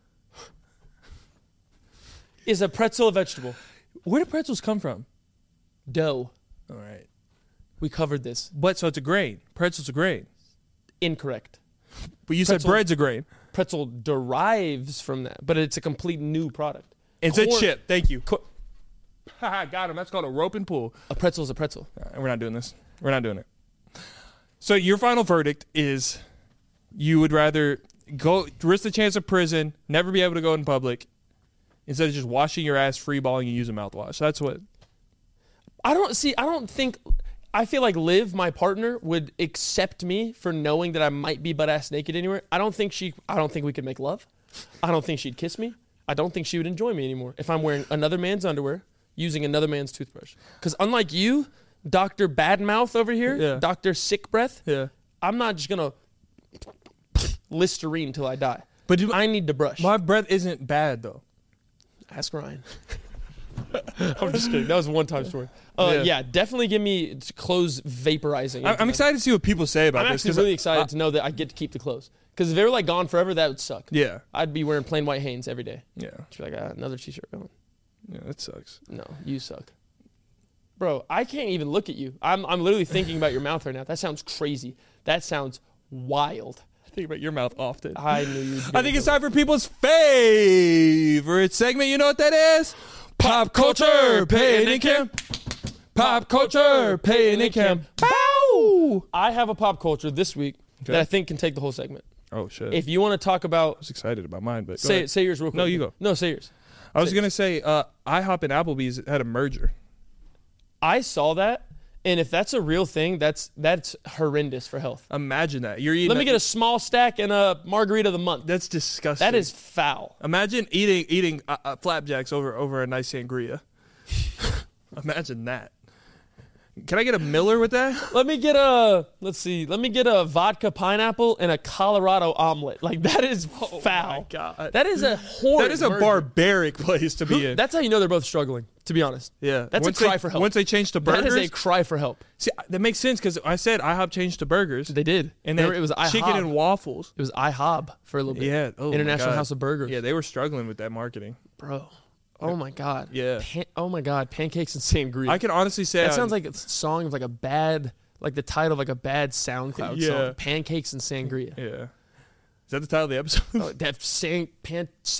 Is a pretzel a vegetable? Where do pretzels come from? Dough. All right. We covered this. But so it's a grain. Pretzel's a grain. Incorrect. But you Pretzel- said bread's a grain. Pretzel derives from that, but it's a complete new product. It's Corn- a chip. Thank you. Co- Haha, got him. That's called a rope and pull. A pretzel is a pretzel. All right, we're not doing this. We're not doing it. So your final verdict is you would rather go risk the chance of prison, never be able to go in public, instead of just washing your ass, free balling, and using mouthwash. That's what. I don't see. I don't think. I feel like Liv, my partner, would accept me for knowing that I might be butt ass naked anywhere. I don't think she. I don't think we could make love. I don't think she'd kiss me. I don't think she would enjoy me anymore if I'm wearing another man's underwear, using another man's toothbrush. Because unlike you, Doctor Badmouth over here, Yeah. Doctor Sick Breath, Yeah. I'm not just gonna Listerine till I die. But do, I need to brush. my breath isn't bad though. Ask Ryan. I'm just kidding. That was a one-time story. Uh, Yeah. yeah. definitely give me clothes vaporizing. I, into I'm them. excited to see what people say about I'm this. actually 'cause really I- excited I- to know that I get to keep the clothes. Because if they were like gone forever, that would suck. Yeah. I'd be wearing plain white Hanes every day. Yeah. Just be like, ah, another t-shirt going. Yeah, that sucks. No, you suck. Bro, I can't even look at you. I'm, I'm literally thinking about your mouth right now. That sounds crazy. That sounds wild. I think about your mouth often. I knew you'd I think it's time for people's favorite segment. You know what that is? Pop culture, Peyton and Kim. Pop culture, Peyton and Kim. Bow! I have a pop culture this week Okay. that I think can take the whole segment. Oh, shit. If you want to talk about... I was excited about mine, but go Say, ahead. say yours real quick. No, you go. No, say yours. I was going to say uh, IHOP and Applebee's had a merger. I saw that, and if that's a real thing, that's that's horrendous for health. Imagine that. You're eating Let me get a small stack and a margarita of the month. That's disgusting. That is foul. Imagine eating eating uh, uh, flapjacks over, over a nice sangria. Imagine that. Can I get a Miller with that? Let me get a, let's see, let me get a vodka pineapple and a Colorado omelet. Like, that is foul. Oh my God. That is a horrid That is a merger. barbaric place to be in. That's how you know they're both struggling, to be honest. Yeah. That's once a cry they, for help. Once they changed to burgers. That is a cry for help. See, that makes sense because I said IHOP changed to burgers. They did. And They then were- it was IHOP. chicken and waffles. It was IHOB for a little bit. Yeah. Oh, my International God. House of Burgers. Yeah, they were struggling with that marketing. Bro. Oh, my God. Yeah. Pan- oh, my God. Pancakes and sangria. I can honestly say That I'm- sounds like a song of like a bad, like the title of like a bad SoundCloud Yeah. song. Pancakes and sangria. Yeah. Is that the title of the episode? Oh, that sang, pan, s-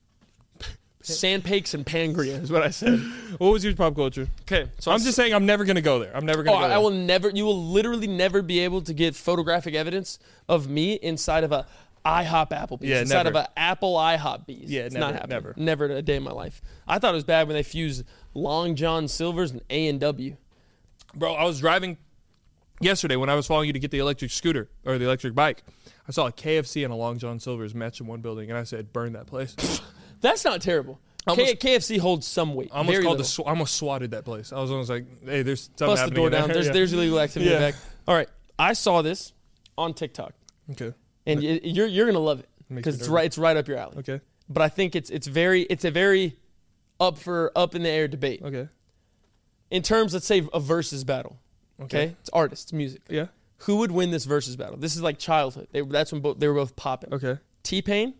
sandpakes and pangria is what I said. What was your pop culture? Okay, so I'm just saying I'm never gonna go there. I'm never Oh, gonna go I, there. I will never. You will literally never be able to get photographic evidence of me inside of a IHOP Applebee's. Yeah, inside never. of a Apple IHOP Bees. Yeah, it's never, not happening. never. Never a day in my life. I thought it was bad when they fused Long John Silver's and A and W. Bro, I was driving yesterday when I was following you to get the electric scooter or the electric bike. I saw a K F C and a Long John Silver's match in one building, and I said, burn that place. That's not terrible. Almost- K- KFC holds some weight. I almost very called the little. sw- I almost swatted that place. I was almost like, hey, there's something Bust the happening door in there. down. There's Yeah. there's illegal activity in Yeah. the back. All right, I saw this on TikTok, Okay. and y- you're you're gonna love it Makes me because it's nervous. right it's right up your alley. Okay. but I think it's it's very it's a very up for up in the air debate. Okay. In terms, let's say, a versus battle. Okay, Okay. it's artists, music. Yeah. Who would win this versus battle? This is like childhood. They, that's when both, they were both popping. Okay. T-Pain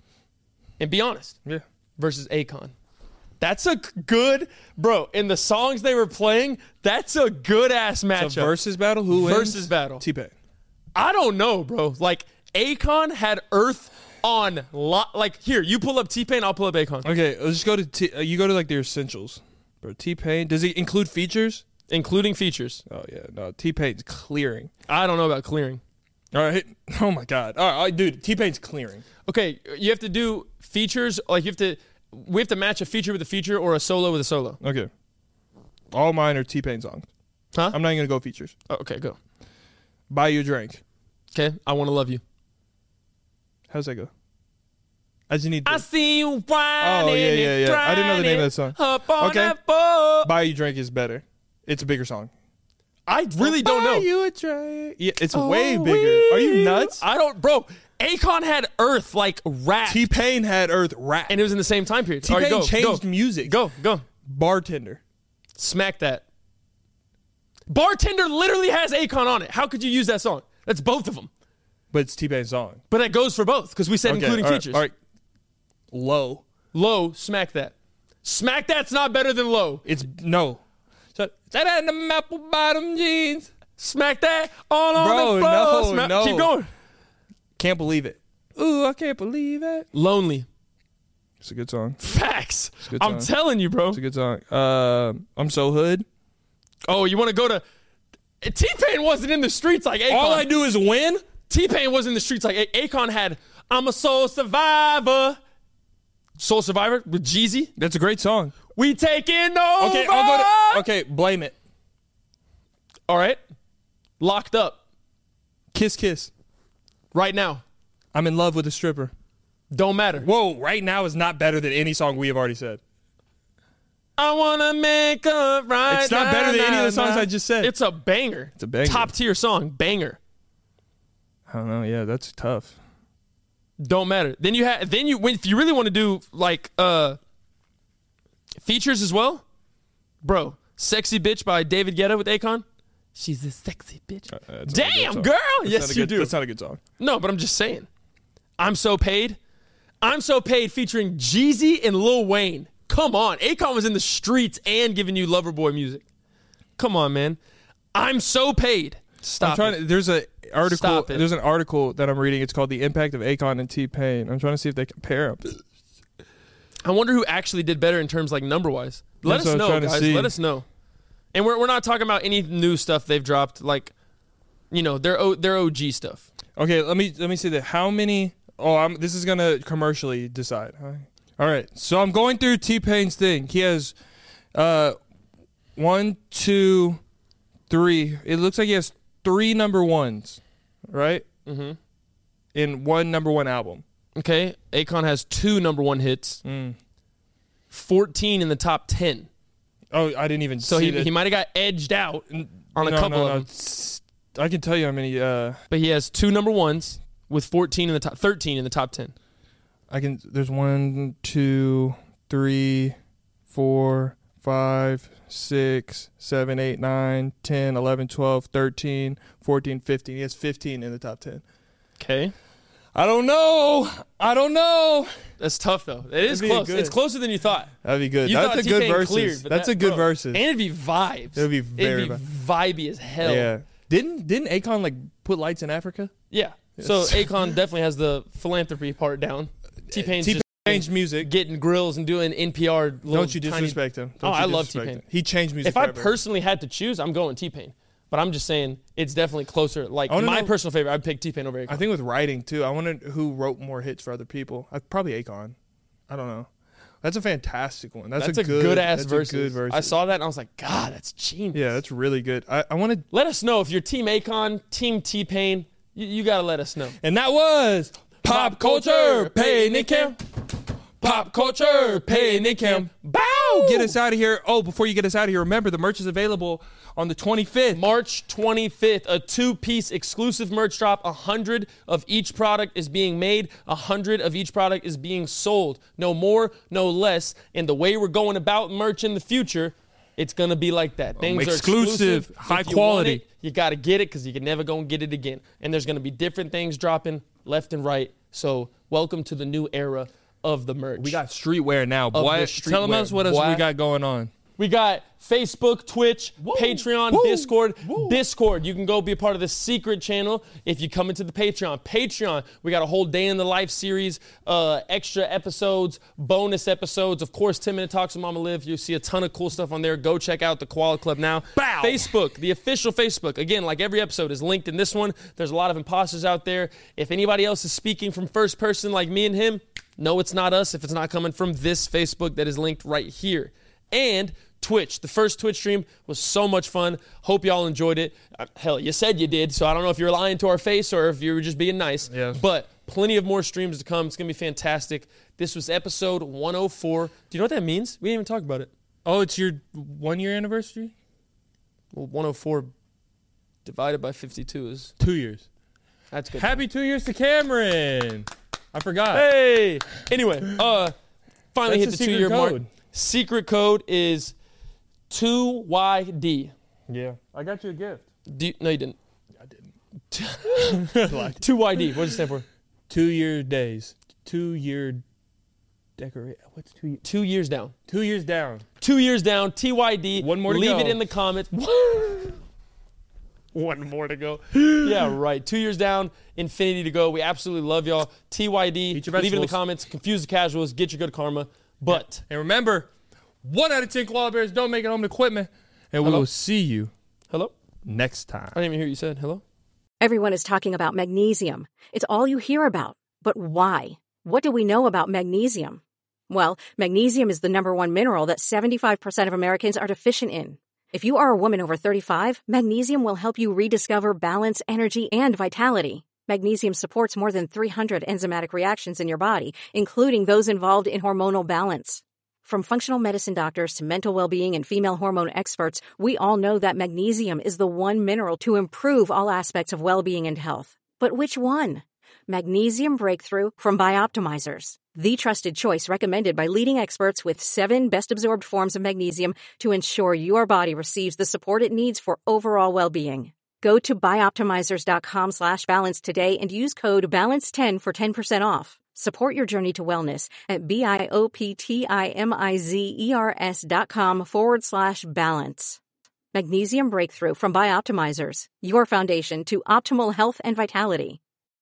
and Be Honest Yeah. versus Akon. That's a good, bro. In the songs they were playing, that's a good ass matchup. So versus battle, who wins? Versus battle. T-Pain. I don't know, bro. Like Akon had Earth on lot. Like here, you pull up T-Pain, I'll pull up Akon, Okay, let's go to T- uh, you go to like the essentials. Bro, T-Pain. Does it include features? including features. Oh yeah, no. T-Pain's clearing. I don't know about clearing. All right. Oh my God. All right, dude. T-Pain's clearing. Okay, you have to do features. Like you have to, we have to match a feature with a feature or a solo with a solo. Okay. All mine are T-Pain songs. Huh? I'm not even gonna go features. Oh, okay, go. Buy You a Drink. Okay, I Want to Love You. How's that go? I just need. I To, see you whining Oh, yeah, yeah, yeah. and I didn't know the name of that grinding song. Up on Okay. that boat. Buy You a Drink is better. It's a bigger song. I really don't Buy know. You a Drink. Yeah, it's Oh, way bigger. Are you nuts? I don't, bro. Akon had Earth like rap, T-Pain had Earth rap. and it was in the same time period. T-Pain All right, go, changed go. music. Go, go. Bartender. Smack that. Bartender literally has Akon on it. How could you use that song? That's both of them. But it's T-Pain's song. But that goes for both because we said Okay, including all right, features. All right. Low. Low, smack that. Smack that's not better than low. It's no. So, that in the apple bottom jeans. Smack that all on Bro, the floor. no, Smack- no. Keep going. Can't believe it. Ooh, I can't believe it. Lonely. It's a good song. Facts. a good I'm song. telling you, bro. It's a good song. Uh, I'm So Hood. Oh, you want to go to... T-Pain wasn't in the streets like Akon. All I do is win. T-Pain was in the streets like A- Akon had I'm a Soul Survivor. Soul Survivor with Jeezy. That's a great song. We taking over. Okay, I'll go to. Okay, Blame It. All right. Locked Up. Kiss Kiss. Right now. I'm in love with a stripper. Don't matter. Whoa, right now is not better than any song we have already said. I want to make up right It's not better than now, any of the songs now. I just said. It's a banger. It's a banger. Top tier song. Banger. I don't know. Yeah, that's tough. Don't matter. Then you have. Then you. When if you really want to do like uh features as well, bro. Sexy Bitch by David Guetta with Akon. She's a sexy bitch. Uh, that's not a good Damn, song. girl. That's Yes, not a you good- do. That's not a good song. No, but I'm just saying. I'm So Paid. I'm So Paid featuring Jeezy and Lil Wayne. Come on. Akon was in the streets and giving you Loverboy music. Come on, man. I'm So Paid. Stop I'm trying it. to, there's a article. Stop it. There's an article that I'm reading. It's called "The Impact of Akon and T-Pain." I'm trying to see if they compare them. I wonder who actually did better in terms like number-wise. Let That's us what I'm know, trying to guys. see. Let us know. And we're we're not talking about any new stuff they've dropped, like, you know, their o, their O G stuff. Okay, let me let me see that. How many? Oh, I'm. This is gonna commercially decide. All right. All right. So I'm going through T-Pain's thing. He has, uh, one, two, three. It looks like he has three number ones, right? Mm-hmm. In one number one album. Okay, Akon has two number one hits, Mm. fourteen in the top ten. Oh, I didn't even So see he that. he might have got edged out on a No, couple no, of no. them. It's- I can tell you how many. Uh, But he has two number ones with fourteen in the top, thirteen in the top ten. I can. There's one, two, three, four, five, six, seven, eight, nine, ten, eleven, twelve, thirteen, fourteen, fifteen. He has fifteen in the top ten. Okay. I don't know. I don't know. That's tough, though. It is That'd be close. good. It's closer than you thought. That'd be good. You That's thought a good T-Pain versus. cleared, but That's that- a good bro, versus. And it'd be vibes. It would be very It'd be vi- vibey as hell. Yeah. Didn't didn't Akon like put lights in Africa? Yeah. So Akon definitely has the philanthropy part down. T-Pain's T-Pain just changed music. getting grills and doing N P R. little Don't you tiny- disrespect him? Don't Oh, you I love disrespect T-Pain. him. He changed music. If I forever. personally had to choose, I'm going T-Pain. But I'm just saying it's definitely closer. Like I wanna my know- personal favorite, I'd pick T-Pain over Akon. I think with writing too. I wonder who wrote more hits for other people. I, probably Akon. I don't know. That's a fantastic one. That's, that's a, a good, good ass that's verse. A good verse. I saw that and I was like, God, that's genius. Yeah, that's really good. I, I want to, Let us know if you're Team Akon, Team T-Pain. You, you gotta let us know. and that was Pop Culture Pay Nick Cam. Pop Culture Pay Nick Cam. Bow. Woo! Get us out of here. Oh, before you get us out of here, remember the merch is available on the twenty-fifth. March twenty-fifth, a two-piece exclusive merch drop. A hundred of each product is being made. A hundred of each product is being sold. No more, no less. And the way we're going about merch in the future, it's going to be like that. Things um, are exclusive, exclusive. high If you quality. want it, you got to get it because you can never go and get it again. And there's going to be different things dropping left and right. So welcome to the new era of the merch. We got streetwear now, boy. Tell them us what else boy. we got going on. We got Facebook, Twitch, Woo. Patreon, Woo. Discord. Woo. Discord, you can go be a part of the secret channel if you come into the Patreon. Patreon, we got a whole day in the life series, uh, extra episodes, bonus episodes. Of course, ten minute Talks with Mama Liv. You see a ton of cool stuff on there. Go check out the Koala Club now. Bow. Facebook, the official Facebook. Again, like every episode is linked in this one. There's a lot of imposters out there. If anybody else is speaking from first person like me and him, no, it's not us if it's not coming from this Facebook that is linked right here. And Twitch. The first Twitch stream was so much fun. Hope y'all enjoyed it. Uh, hell, you said you did, so I don't know if you're lying to our face or if you were just being nice. Yeah. But plenty of more streams to come. It's going to be fantastic. This was episode one oh four. Do you know what that means? We didn't even talk about it. Oh, it's your one-year anniversary? Well, one oh four divided by fifty-two is... Two years. That's good. Happy two years to Cameron. I forgot. Hey! Anyway, uh, finally That's hit the the two-year secret mark. code. Secret code is two Y D. Yeah. I got you a gift. Do you, no, you didn't. I didn't. two Y D. What does it stand for? Two-year days. Two-year decorate. What's two years? Two years down. Two years down. Two years down. T Y D. One more to Leave go. it in the comments. One more to go. Yeah, right. Two years down. Infinity to go. We absolutely love y'all. T Y D. Eat your Leave it in the vegetables. comments. Confuse the casuals. Get your good karma. But And remember, one out of ten koala bears don't make it home to equipment. And we Hello? will see you hello? next time. I didn't even hear you said hello. Everyone is talking about magnesium. It's all you hear about. But why? What do we know about magnesium? Well, magnesium is the number one mineral that seventy-five percent of Americans are deficient in. If you are a woman over thirty-five, magnesium will help you rediscover balance, energy, and vitality. Magnesium supports more than three hundred enzymatic reactions in your body, including those involved in hormonal balance. From functional medicine doctors to mental well-being and female hormone experts, we all know that magnesium is the one mineral to improve all aspects of well-being and health. But which one? Magnesium Breakthrough from Bioptimizers, the trusted choice recommended by leading experts with seven best-absorbed forms of magnesium to ensure your body receives the support it needs for overall well-being. Go to bioptimizers.com slash balance today and use code balance ten for ten percent off. Support your journey to wellness at B-I-O-P-T-I-M-I-Z-E-R-S dot com forward slash balance. Magnesium Breakthrough from Bioptimizers, your foundation to optimal health and vitality.